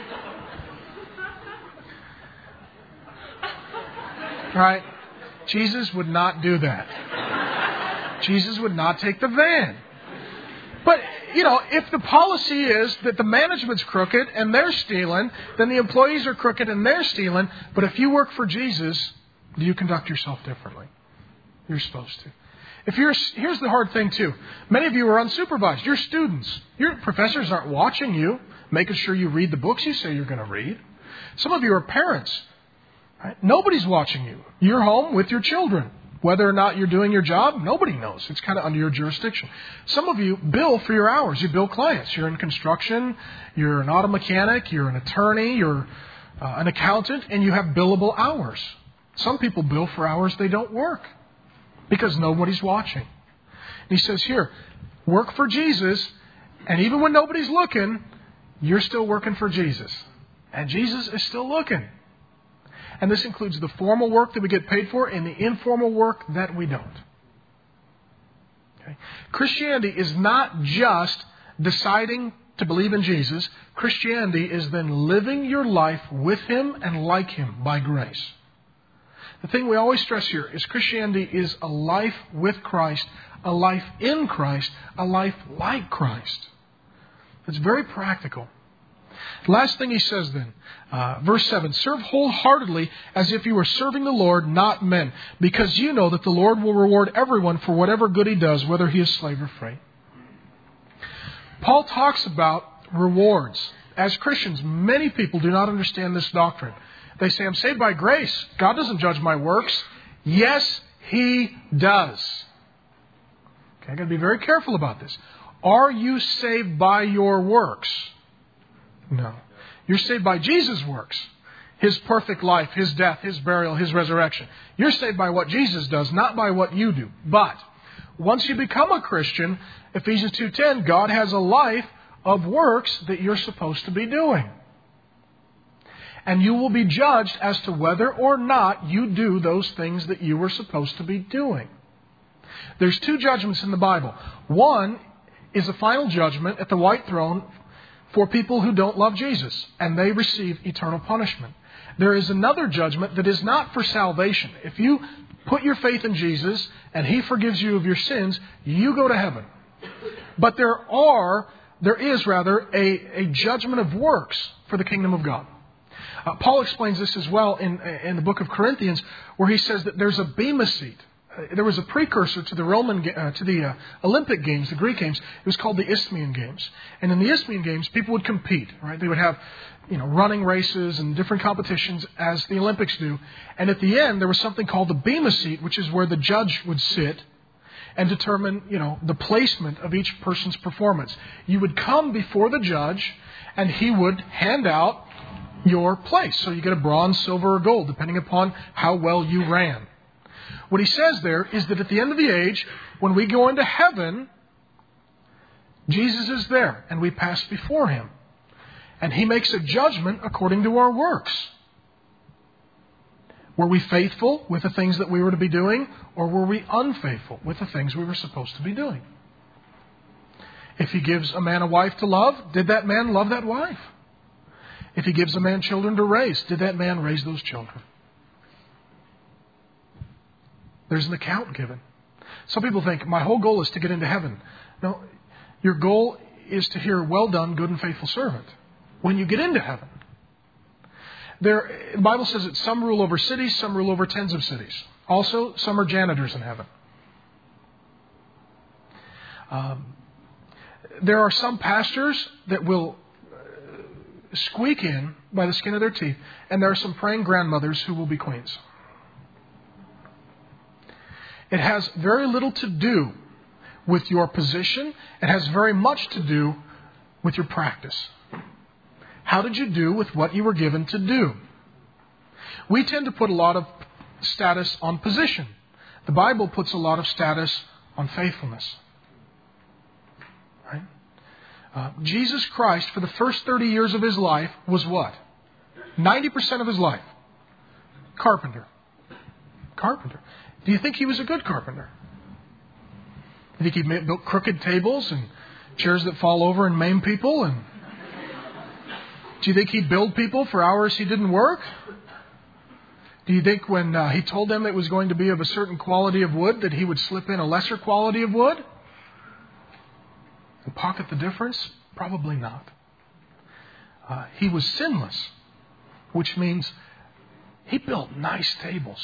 Right? Jesus would not do that. Jesus would not take the van. But, if the policy is that the management's crooked and they're stealing, then the employees are crooked and they're stealing. But if you work for Jesus, do you conduct yourself differently? You're supposed to. Here's the hard thing too. Many of you are unsupervised. You're students. Your professors aren't watching you, making sure you read the books you say you're going to read. Some of you are parents. Right? Nobody's watching you. You're home with your children. Whether or not you're doing your job, nobody knows. It's kind of under your jurisdiction. Some of you bill for your hours. You bill clients. You're in construction. You're an auto mechanic. You're an attorney. You're an accountant. And you have billable hours. Some people bill for hours they don't work because nobody's watching. And he says here, work for Jesus. And even when nobody's looking, you're still working for Jesus. And Jesus is still looking. And this includes the formal work that we get paid for and the informal work that we don't. Okay? Christianity is not just deciding to believe in Jesus. Christianity is then living your life with Him and like Him by grace. The thing we always stress here is Christianity is a life with Christ, a life in Christ, a life like Christ. It's very practical. Last thing he says then, verse 7, serve wholeheartedly as if you were serving the Lord, not men, because you know that the Lord will reward everyone for whatever good he does, whether he is slave or free. Paul talks about rewards. As Christians, many people do not understand this doctrine. They say, I'm saved by grace. God doesn't judge my works. Yes, He does. Okay, I've got to be very careful about this. Are you saved by your works? No. You're saved by Jesus' works. His perfect life, His death, His burial, His resurrection. You're saved by what Jesus does, not by what you do. But once you become a Christian, Ephesians 2:10, God has a life of works that you're supposed to be doing. And you will be judged as to whether or not you do those things that you were supposed to be doing. There's two judgments in the Bible. One is a final judgment at the white throne for people who don't love Jesus, and they receive eternal punishment. There is another judgment that is not for salvation. If you put your faith in Jesus and He forgives you of your sins, you go to heaven. But there is a judgment of works for the kingdom of God. Paul explains this as well in the book of Corinthians, where he says that there's a bema seat. There was a precursor to the Olympic Games, the Greek Games. It was called the Isthmian Games. And in the Isthmian Games, people would compete, right? They would have, running races and different competitions as the Olympics do. And at the end, there was something called the bema seat, which is where the judge would sit and determine, the placement of each person's performance. You would come before the judge, and he would hand out your place. So you get a bronze, silver, or gold, depending upon how well you ran. What he says there is that at the end of the age, when we go into heaven, Jesus is there, and we pass before Him. And He makes a judgment according to our works. Were we faithful with the things that we were to be doing, or were we unfaithful with the things we were supposed to be doing? If He gives a man a wife to love, did that man love that wife? If He gives a man children to raise, did that man raise those children? There's an account given. Some people think, my whole goal is to get into heaven. No, your goal is to hear, well done, good and faithful servant, when you get into heaven. The Bible says that some rule over cities, some rule over tens of cities. Also, some are janitors in heaven. There are some pastors that will squeak in by the skin of their teeth, and there are some praying grandmothers who will be queens. It has very little to do with your position. It has very much to do with your practice. How did you do with what you were given to do? We tend to put a lot of status on position. The Bible puts a lot of status on faithfulness. Right? Jesus Christ, for the first 30 years of His life, was what? 90% of His life. Carpenter. Carpenter. Do you think He was a good carpenter? Do you think He built crooked tables and chairs that fall over and maim people? And do you think He'd build people for hours He didn't work? Do you think when He told them it was going to be of a certain quality of wood that He would slip in a lesser quality of wood and pocket the difference? Probably not. He was sinless, which means He built nice tables.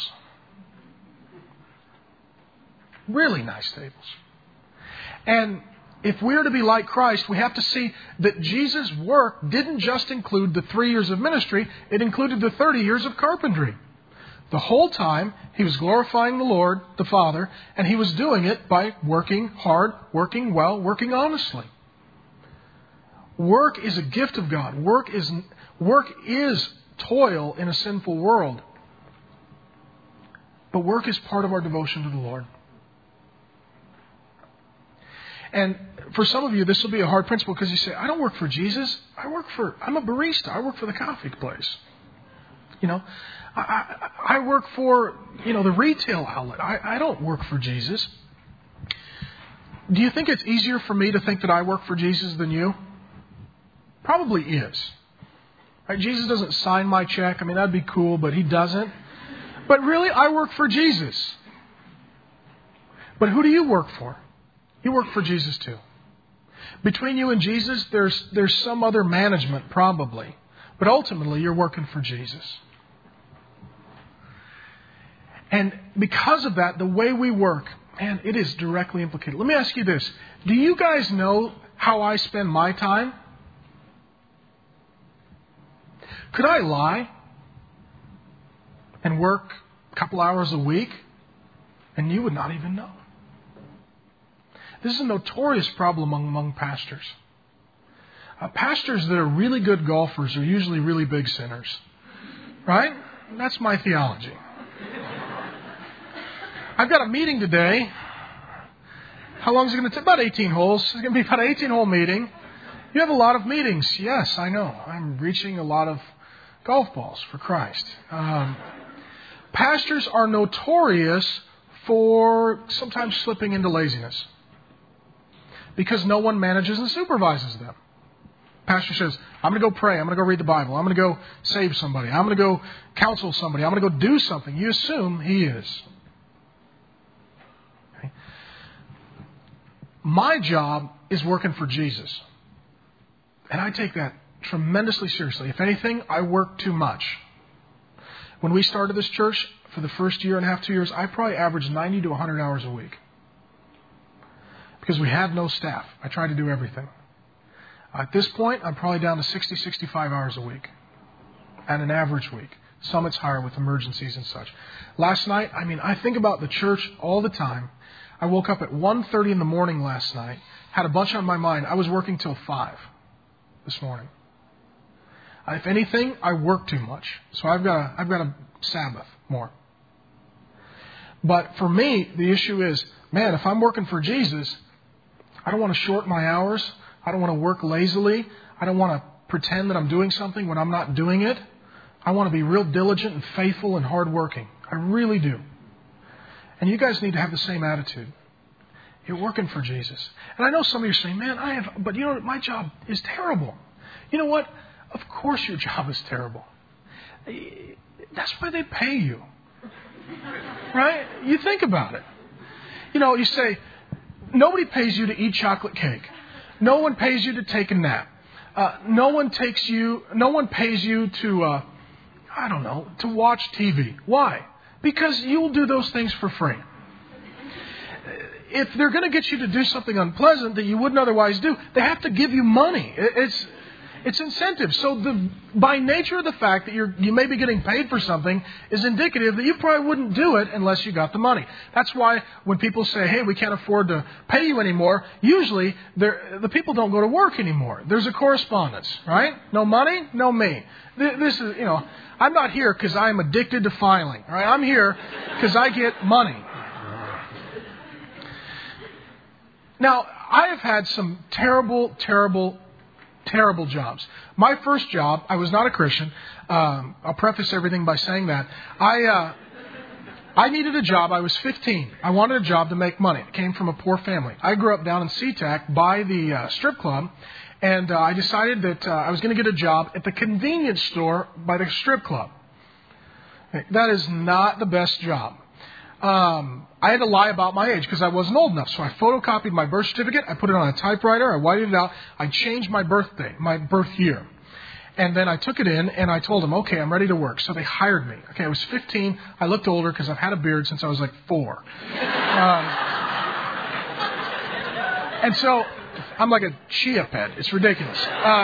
Really nice tables. And if we're to be like Christ, we have to see that Jesus' work didn't just include the 3 years of ministry, it included the 30 years of carpentry. The whole time, He was glorifying the Lord, the Father, and He was doing it by working hard, working well, working honestly. Work is a gift of God. Work is toil in a sinful world. But work is part of our devotion to the Lord. And for some of you, this will be a hard principle because you say, I don't work for Jesus. I'm a barista. I work for the coffee place. I work for, the retail outlet. I don't work for Jesus. Do you think it's easier for me to think that I work for Jesus than you? Probably is. Right? Jesus doesn't sign my check. I mean, that'd be cool, but He doesn't. But really, I work for Jesus. But who do you work for? You work for Jesus too. Between you and Jesus, there's some other management probably. But ultimately, you're working for Jesus. And because of that, the way we work, man, it is directly implicated. Let me ask you this. Do you guys know how I spend my time? Could I lie and work a couple hours a week and you would not even know? This is a notorious problem among pastors. Pastors that are really good golfers are usually really big sinners. Right? That's my theology. I've got a meeting today. How long is it going to take? About 18 holes. It's going to be about an 18-hole meeting. You have a lot of meetings. Yes, I know. I'm reaching a lot of golf balls for Christ. Pastors are notorious for sometimes slipping into laziness because no one manages and supervises them. Pastor says, I'm going to go pray. I'm going to go read the Bible. I'm going to go save somebody. I'm going to go counsel somebody. I'm going to go do something. You assume he is. Okay. My job is working for Jesus. And I take that tremendously seriously. If anything, I work too much. When we started this church, for the first year and a half, 2 years, I probably averaged 90 to 100 hours a week. Because we had no staff. I tried to do everything. At this point, I'm probably down to 60, 65 hours a week. At an average week. Some it's higher with emergencies and such. Last night, I think about the church all the time. I woke up at 1:30 in the morning last night. Had a bunch on my mind. I was working till 5 this morning. If anything, I work too much. So I've got to Sabbath more. But for me, the issue is, man, if I'm working for Jesus, I don't want to short my hours. I don't want to work lazily. I don't want to pretend that I'm doing something when I'm not doing it. I want to be real diligent and faithful and hardworking. I really do. And you guys need to have the same attitude. You're working for Jesus. And I know some of you are saying, man, but you know, my job is terrible. You know what? Of course your job is terrible. That's why they pay you. Right? You think about it. You know, you say, nobody pays you to eat chocolate cake. No one pays you to take a nap. No one pays you to, to watch TV. Why? Because you'll do those things for free. If they're going to get you to do something unpleasant that you wouldn't otherwise do, they have to give you money. It's incentive. So by nature of the fact that you may be getting paid for something is indicative that you probably wouldn't do it unless you got the money. That's why when people say, hey, we can't afford to pay you anymore, usually the people don't go to work anymore. There's a correspondence, right? No money, no me. This is, I'm not here because I'm addicted to filing, right? I'm here because I get money. Now, I have had some terrible jobs. My first job, I was not a Christian. I'll preface everything by saying that. I needed a job. I was 15. I wanted a job to make money. I came from a poor family. I grew up down in SeaTac by the strip club, and I decided that I was going to get a job at the convenience store by the strip club. That is not the best job. I had to lie about my age because I wasn't old enough. So I photocopied my birth certificate. I put it on a typewriter. I whited it out. I changed my birthday, my birth year. And then I took it in and I told them, okay, I'm ready to work. So they hired me. Okay, I was 15. I looked older because I've had a beard since I was like 4. And so I'm like a chia pet. It's ridiculous.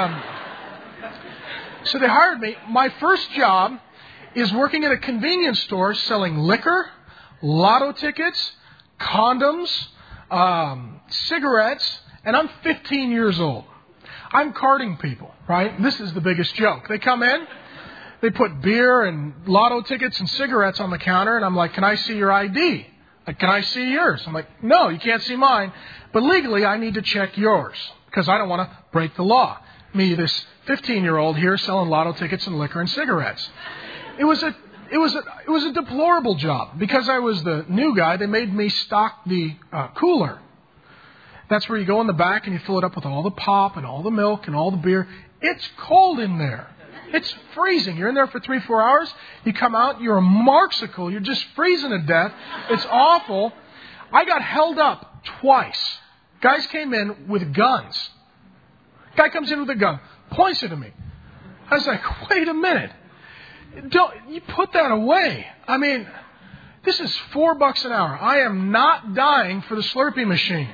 So they hired me. My first job is working at a convenience store selling liquor, lotto tickets, condoms, cigarettes, and I'm 15 years old. I'm carding people, right? This is the biggest joke. They come in, they put beer and lotto tickets and cigarettes on the counter, and I'm like, can I see your ID? Like, can I see yours? I'm like, no, you can't see mine. But legally, I need to check yours because I don't want to break the law. Me, this 15-year-old here selling lotto tickets and liquor and cigarettes. It was a deplorable job. Because I was the new guy, they made me stock the cooler. That's where you go in the back and you fill it up with all the pop and all the milk and all the beer. It's cold in there. It's freezing. You're in there for 3-4 hours. You come out, you're a marksicle. You're just freezing to death. It's awful. I got held up twice. Guys came in with guns. Guy comes in with a gun, points it at me. I was like, wait a minute. You put that away. I mean, this is $4 an hour. I am not dying for the Slurpee machine.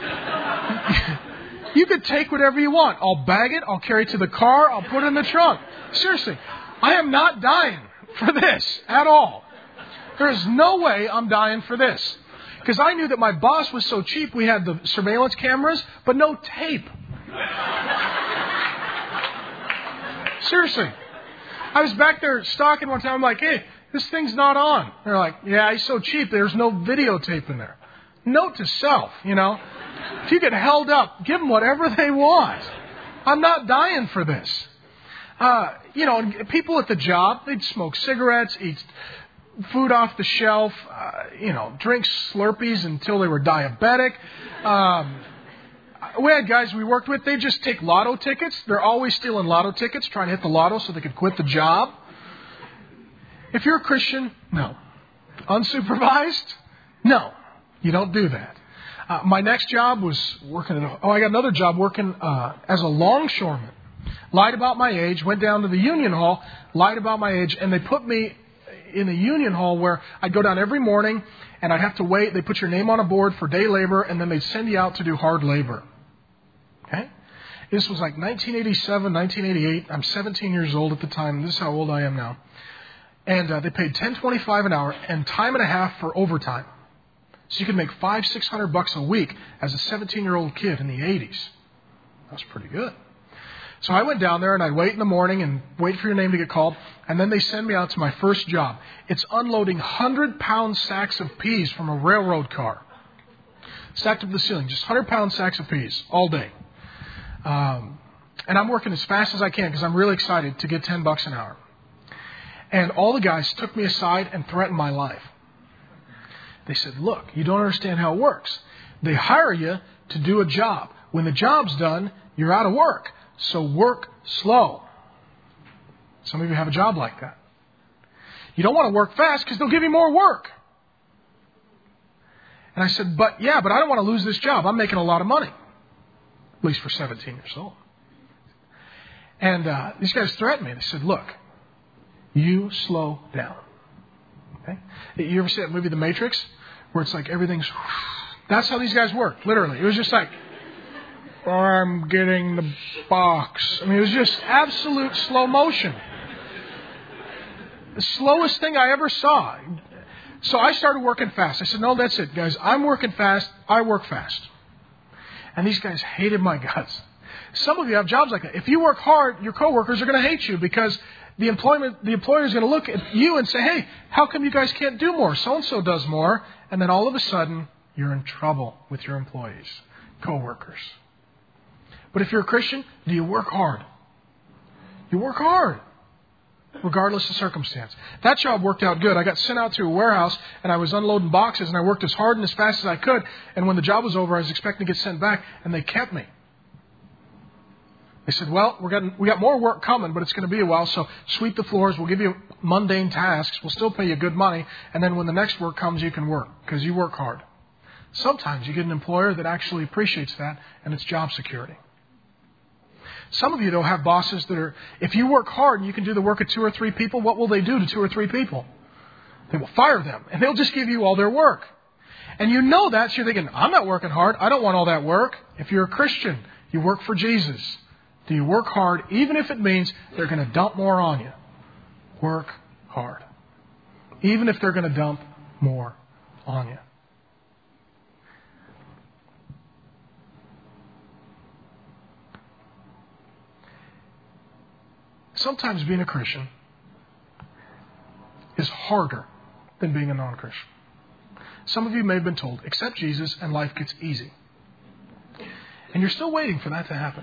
You could take whatever you want. I'll bag it. I'll carry it to the car. I'll put it in the trunk. Seriously, I am not dying for this at all. There is no way I'm dying for this. Because I knew that my boss was so cheap, we had the surveillance cameras, but no tape. Seriously. I was back there stalking one time. I'm like, hey, this thing's not on. They're like, yeah, he's so cheap. There's no videotape in there. Note to self, If you get held up, give them whatever they want. I'm not dying for this. People at the job, they'd smoke cigarettes, eat food off the shelf, drink Slurpees until they were diabetic. We had guys we worked with, they just take lotto tickets. They're always stealing lotto tickets, trying to hit the lotto so they could quit the job. If you're a Christian, no. Unsupervised? No. You don't do that. My next job was working I got another job working as a longshoreman. Lied about my age, went down to the union hall, lied about my age, and they put me in the union hall where I'd go down every morning and I'd have to wait. They put your name on a board for day labor and then they'd send you out to do hard labor. Okay? This was like 1987, 1988. I'm 17 years old at the time. This is how old I am now. And they paid $10.25 an hour and time and a half for overtime. So you could make $500-600 a week as a 17-year-old kid in the 80s. That was pretty good. So I went down there and I'd wait in the morning and wait for your name to get called. And then they send me out to my first job. It's unloading 100-pound sacks of peas from a railroad car. Stacked up to the ceiling. Just 100-pound sacks of peas all day. And I'm working as fast as I can because I'm really excited to get $10 an hour. And all the guys took me aside and threatened my life. They said, look, you don't understand how it works. They hire you to do a job. When the job's done, you're out of work. So work slow. Some of you have a job like that. You don't want to work fast because they'll give you more work. And I said, but I don't want to lose this job. I'm making a lot of money. At least for 17 years old. And these guys threatened me. They said, look, you slow down. Okay? You ever see that movie, The Matrix? Where it's like everything's... That's how these guys work, literally. It was just like, I'm getting the box. I mean, it was just absolute slow motion. The slowest thing I ever saw. So I started working fast. I said, no, that's it, guys. I'm working fast. I work fast. And these guys hated my guts. Some of you have jobs like that. If you work hard, your coworkers are going to hate you because the employer is going to look at you and say, hey, how come you guys can't do more? So-and-so does more. And then all of a sudden, you're in trouble with your employees, coworkers. But if you're a Christian, do you work hard? You work hard, regardless of circumstance. That job worked out good. I got sent out to a warehouse, and I was unloading boxes, and I worked as hard and as fast as I could. And when the job was over, I was expecting to get sent back, and they kept me. They said, well, we got more work coming, but it's going to be a while, so sweep the floors. We'll give you mundane tasks. We'll still pay you good money. And then when the next work comes, you can work because you work hard. Sometimes you get an employer that actually appreciates that, and it's job security. Some of you, though, have bosses that are, if you work hard and you can do the work of 2 or 3 people, what will they do to 2 or 3 people? They will fire them, and they'll just give you all their work. And you know that, so you're thinking, I'm not working hard. I don't want all that work. If you're a Christian, you work for Jesus. Do you work hard, even if it means they're going to dump more on you? Work hard. Even if they're going to dump more on you. Sometimes being a Christian is harder than being a non-Christian. Some of you may have been told, accept Jesus and life gets easy. And you're still waiting for that to happen.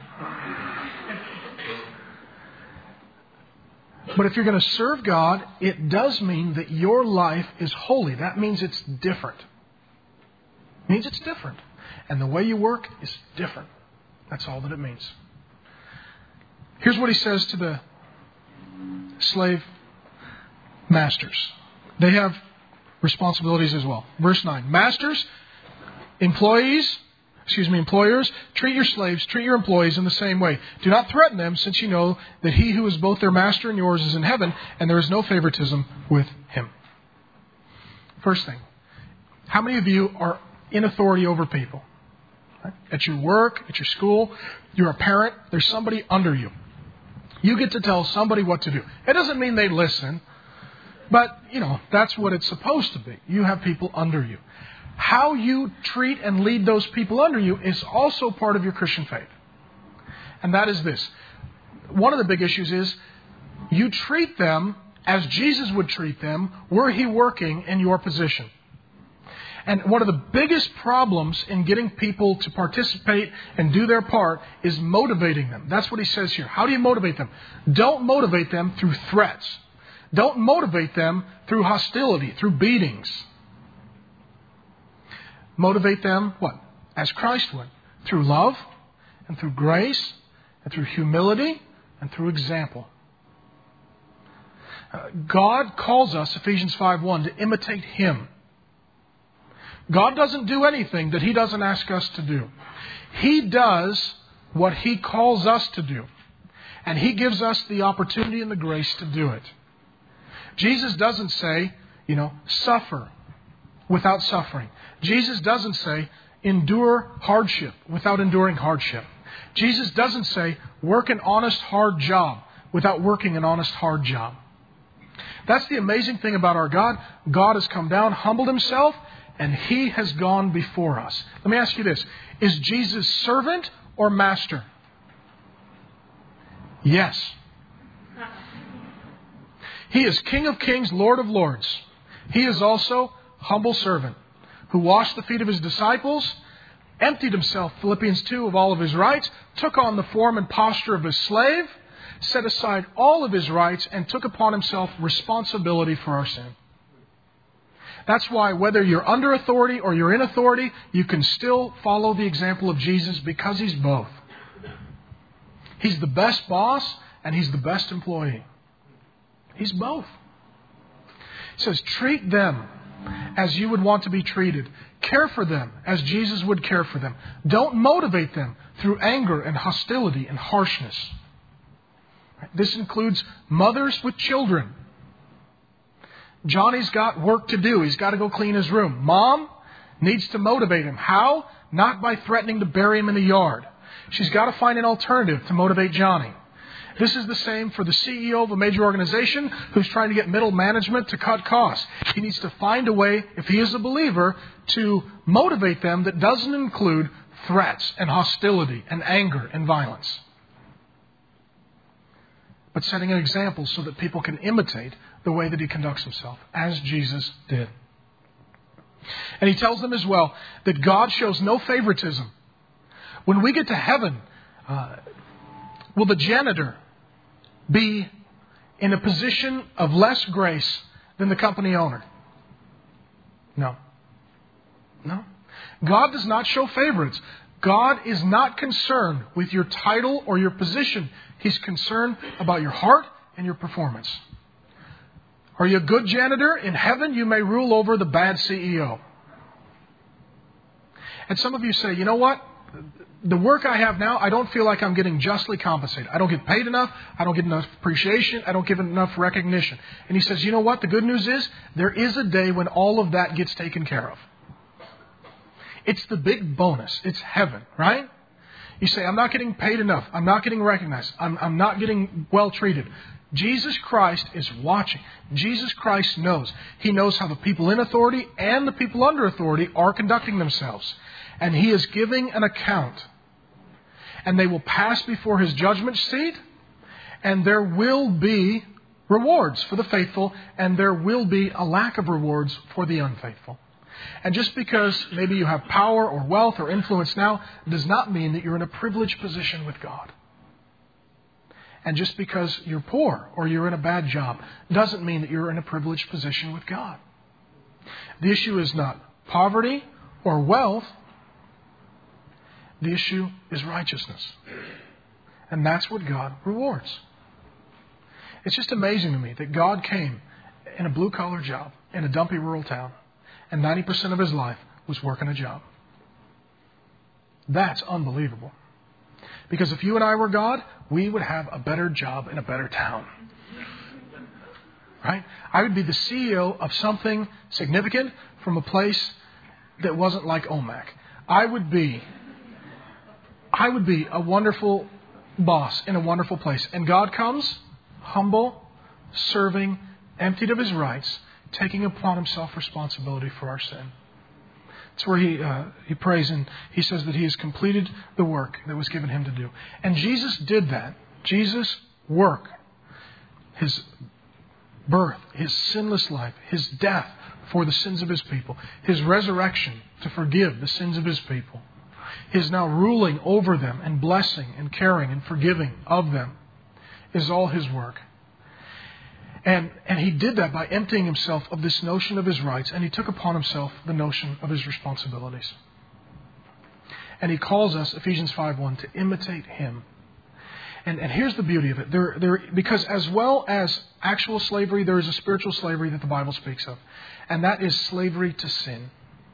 But if you're going to serve God, it does mean that your life is holy. That means it's different. It means it's different. And the way you work is different. That's all that it means. Here's what he says to the slave masters. They have responsibilities as well. Verse 9. Masters, employers, treat your slaves, treat your employees in the same way. Do not threaten them, since you know that he who is both their master and yours is in heaven, and there is no favoritism with him. First thing, how many of you are in authority over people? Right? At your work, at your school, you're a parent, there's somebody under you. You get to tell somebody what to do. It doesn't mean they listen, but, that's what it's supposed to be. You have people under you. How you treat and lead those people under you is also part of your Christian faith. And that is this. One of the big issues is you treat them as Jesus would treat them were he working in your position. And one of the biggest problems in getting people to participate and do their part is motivating them. That's what he says here. How do you motivate them? Don't motivate them through threats. Don't motivate them through hostility, through beatings. Motivate them, what? As Christ would. Through love, and through grace, and through humility, and through example. God calls us, Ephesians 5:1, to imitate Him. God doesn't do anything that He doesn't ask us to do. He does what He calls us to do. And He gives us the opportunity and the grace to do it. Jesus doesn't say, suffer without suffering. Jesus doesn't say, endure hardship without enduring hardship. Jesus doesn't say, work an honest, hard job without working an honest, hard job. That's the amazing thing about our God. God has come down, humbled Himself, and He has gone before us. Let me ask you this. Is Jesus servant or master? Yes. He is King of kings, Lord of lords. He is also humble servant who washed the feet of His disciples, emptied Himself, Philippians 2, of all of His rights, took on the form and posture of a slave, set aside all of His rights, and took upon Himself responsibility for our sin. That's why whether you're under authority or you're in authority, you can still follow the example of Jesus because He's both. He's the best boss and He's the best employee. He's both. He says, treat them as you would want to be treated. Care for them as Jesus would care for them. Don't motivate them through anger and hostility and harshness. This includes mothers with children. Johnny's got work to do. He's got to go clean his room. Mom needs to motivate him. How? Not by threatening to bury him in the yard. She's got to find an alternative to motivate Johnny. This is the same for the CEO of a major organization who's trying to get middle management to cut costs. He needs to find a way, if he is a believer, to motivate them that doesn't include threats and hostility and anger and violence. But setting an example so that people can imitate the way that He conducts Himself, as Jesus did. And He tells them as well that God shows no favoritism. When we get to heaven, will the janitor be in a position of less grace than the company owner? No. No. God does not show favorites. God is not concerned with your title or your position. He's concerned about your heart and your performance. Are you a good janitor? In heaven, you may rule over the bad CEO. And some of you say, you know what? The work I have now, I don't feel like I'm getting justly compensated. I don't get paid enough. I don't get enough appreciation. I don't get enough recognition. And he says, you know what? The good news is there is a day when all of that gets taken care of. It's the big bonus. It's heaven, right? You say, I'm not getting paid enough. I'm not getting recognized. I'm not getting well treated. Jesus Christ is watching. Jesus Christ knows. He knows how the people in authority and the people under authority are conducting themselves. And He is giving an account. And they will pass before His judgment seat. And there will be rewards for the faithful. And there will be a lack of rewards for the unfaithful. And just because maybe you have power or wealth or influence now does not mean that you're in a privileged position with God. And just because you're poor or you're in a bad job doesn't mean that you're in a privileged position with God. The issue is not poverty or wealth. The issue is righteousness. And that's what God rewards. It's just amazing to me that God came in a blue-collar job in a dumpy rural town, and 90% of his life was working a job. That's unbelievable. Because if you and I were God, we would have a better job in a better town. Right? I would be the CEO of something significant from a place that wasn't like OMAC. I would be a wonderful boss in a wonderful place. And God comes, humble, serving, emptied of his rights, taking upon himself responsibility for our sin. It's where he prays and he says that he has completed the work that was given him to do. And Jesus did that. Jesus' work, his birth, his sinless life, his death for the sins of his people, his resurrection to forgive the sins of his people, his now ruling over them and blessing and caring and forgiving of them is all his work. And he did that by emptying himself of this notion of his rights, and he took upon himself the notion of his responsibilities. And he calls us, Ephesians 5:1, to imitate him. And here's the beauty of it. Because as well as actual slavery, there is a spiritual slavery that the Bible speaks of. And that is slavery to sin.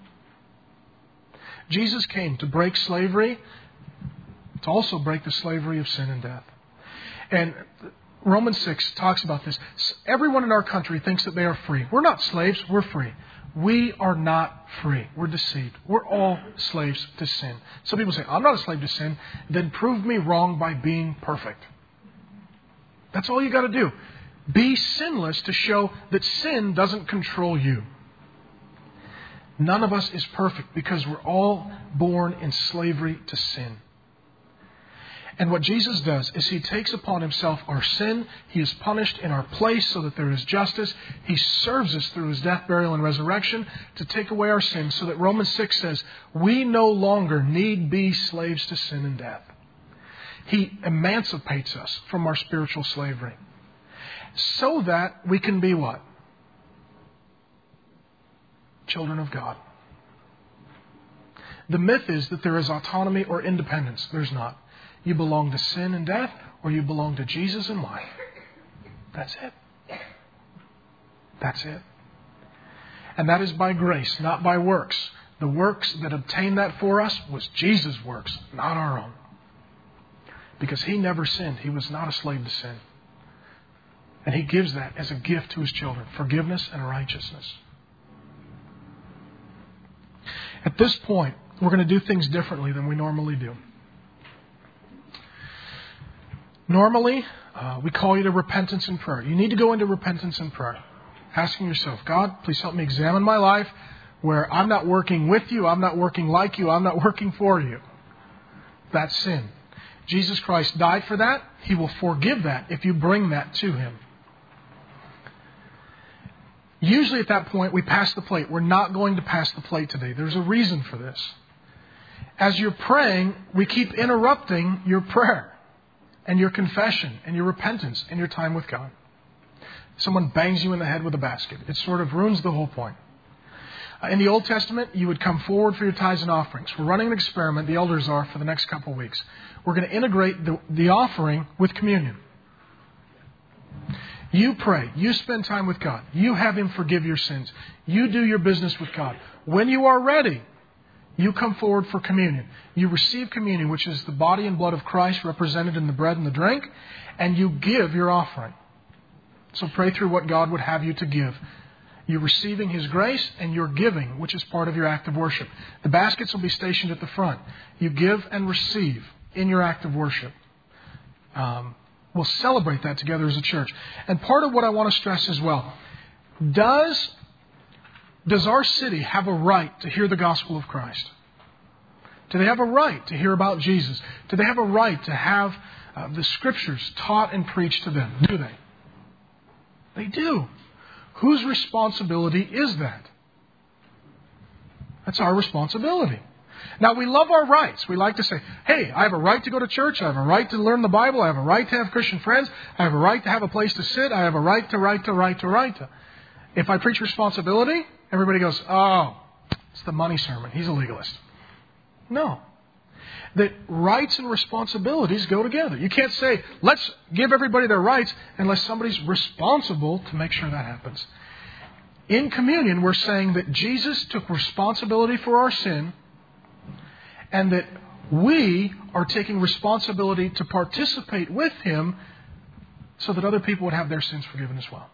Jesus came to break slavery, to also break the slavery of sin and death. And Romans 6 talks about this. Everyone in our country thinks that they are free. We're not slaves, we're free. We are not free. We're deceived. We're all slaves to sin. Some people say, I'm not a slave to sin. Then prove me wrong by being perfect. That's all you got to do. Be sinless to show that sin doesn't control you. None of us is perfect because we're all born in slavery to sin. And what Jesus does is he takes upon himself our sin. He is punished in our place so that there is justice. He serves us through his death, burial, and resurrection to take away our sins so that Romans 6 says, we no longer need be slaves to sin and death. He emancipates us from our spiritual slavery so that we can be what? Children of God. The myth is that there is autonomy or independence. There's not. You belong to sin and death, or you belong to Jesus and life. That's it. That's it. And that is by grace, not by works. The works that obtained that for us was Jesus' works, not our own. Because he never sinned. He was not a slave to sin. And he gives that as a gift to his children, forgiveness and righteousness. At this point, we're going to do things differently than we normally do. Normally, we call you to repentance and prayer. You need to go into repentance and prayer. Asking yourself, God, please help me examine my life where I'm not working with you, I'm not working like you, I'm not working for you. That's sin. Jesus Christ died for that. He will forgive that if you bring that to him. Usually at that point, we pass the plate. We're not going to pass the plate today. There's a reason for this. As you're praying, we keep interrupting your prayer and your confession and your repentance and your time with God. Someone bangs you in the head with a basket. It sort of ruins the whole point. In the Old Testament, you would come forward for your tithes and offerings. We're running an experiment, the elders are, for the next couple of weeks. We're going to integrate the offering with communion. You pray. You spend time with God. You have him forgive your sins. You do your business with God. When you are ready, you come forward for communion. You receive communion, which is the body and blood of Christ represented in the bread and the drink, and you give your offering. So pray through what God would have you to give. You're receiving his grace and you're giving, which is part of your act of worship. The baskets will be stationed at the front. You give and receive in your act of worship. We'll celebrate that together as a church. And part of what I want to stress as well, does our city have a right to hear the gospel of Christ? Do they have a right to hear about Jesus? Do they have a right to have the scriptures taught and preached to them? Do they? They do. Whose responsibility is that? That's our responsibility. Now, we love our rights. We like to say, hey, I have a right to go to church. I have a right to learn the Bible. I have a right to have Christian friends. I have a right to have a place to sit. I have a right to. If I preach responsibility, everybody goes, oh, it's the money sermon. He's a legalist. No. that rights and responsibilities go together. You can't say, let's give everybody their rights unless somebody's responsible to make sure that happens. In communion, we're saying that Jesus took responsibility for our sin and that we are taking responsibility to participate with Him so that other people would have their sins forgiven as well.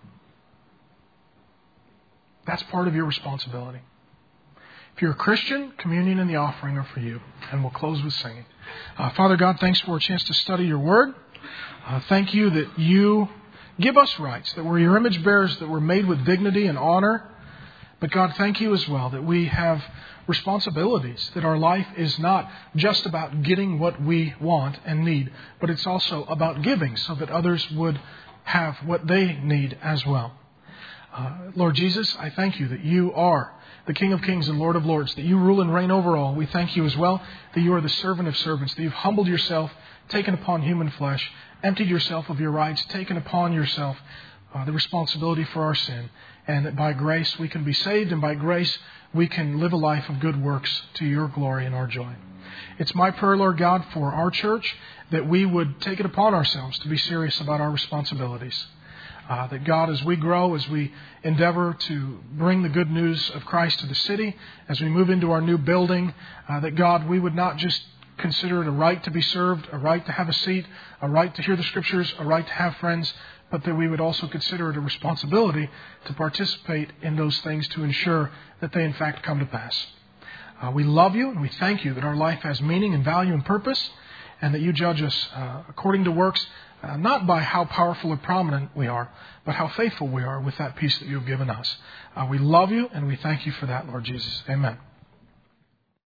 That's part of your responsibility. If you're a Christian, communion and the offering are for you. And we'll close with singing. Father God, thanks for a chance to study your word. Thank you that you give us rights, that we're your image bearers, that we're made with dignity and honor. But God, thank you as well that we have responsibilities, that our life is not just about getting what we want and need, but it's also about giving so that others would have what they need as well. Lord Jesus, I thank you that you are the King of Kings and Lord of Lords, that you rule and reign over all. We thank you as well that you are the servant of servants, that you've humbled yourself, taken upon human flesh, emptied yourself of your rights, taken upon yourself the responsibility for our sin, and that by grace we can be saved, and by grace we can live a life of good works to your glory and our joy. It's my prayer, Lord God, for our church, that we would take it upon ourselves to be serious about our responsibilities. That God, as we grow, as we endeavor to bring the good news of Christ to the city, as we move into our new building, that God, we would not just consider it a right to be served, a right to have a seat, a right to hear the Scriptures, a right to have friends, but that we would also consider it a responsibility to participate in those things to ensure that they in fact come to pass. We love you and we thank you that our life has meaning and value and purpose, and that you judge us according to works, not by how powerful or prominent we are, but how faithful we are with that peace that you have given us. We love you and we thank you for that, Lord Jesus. Amen.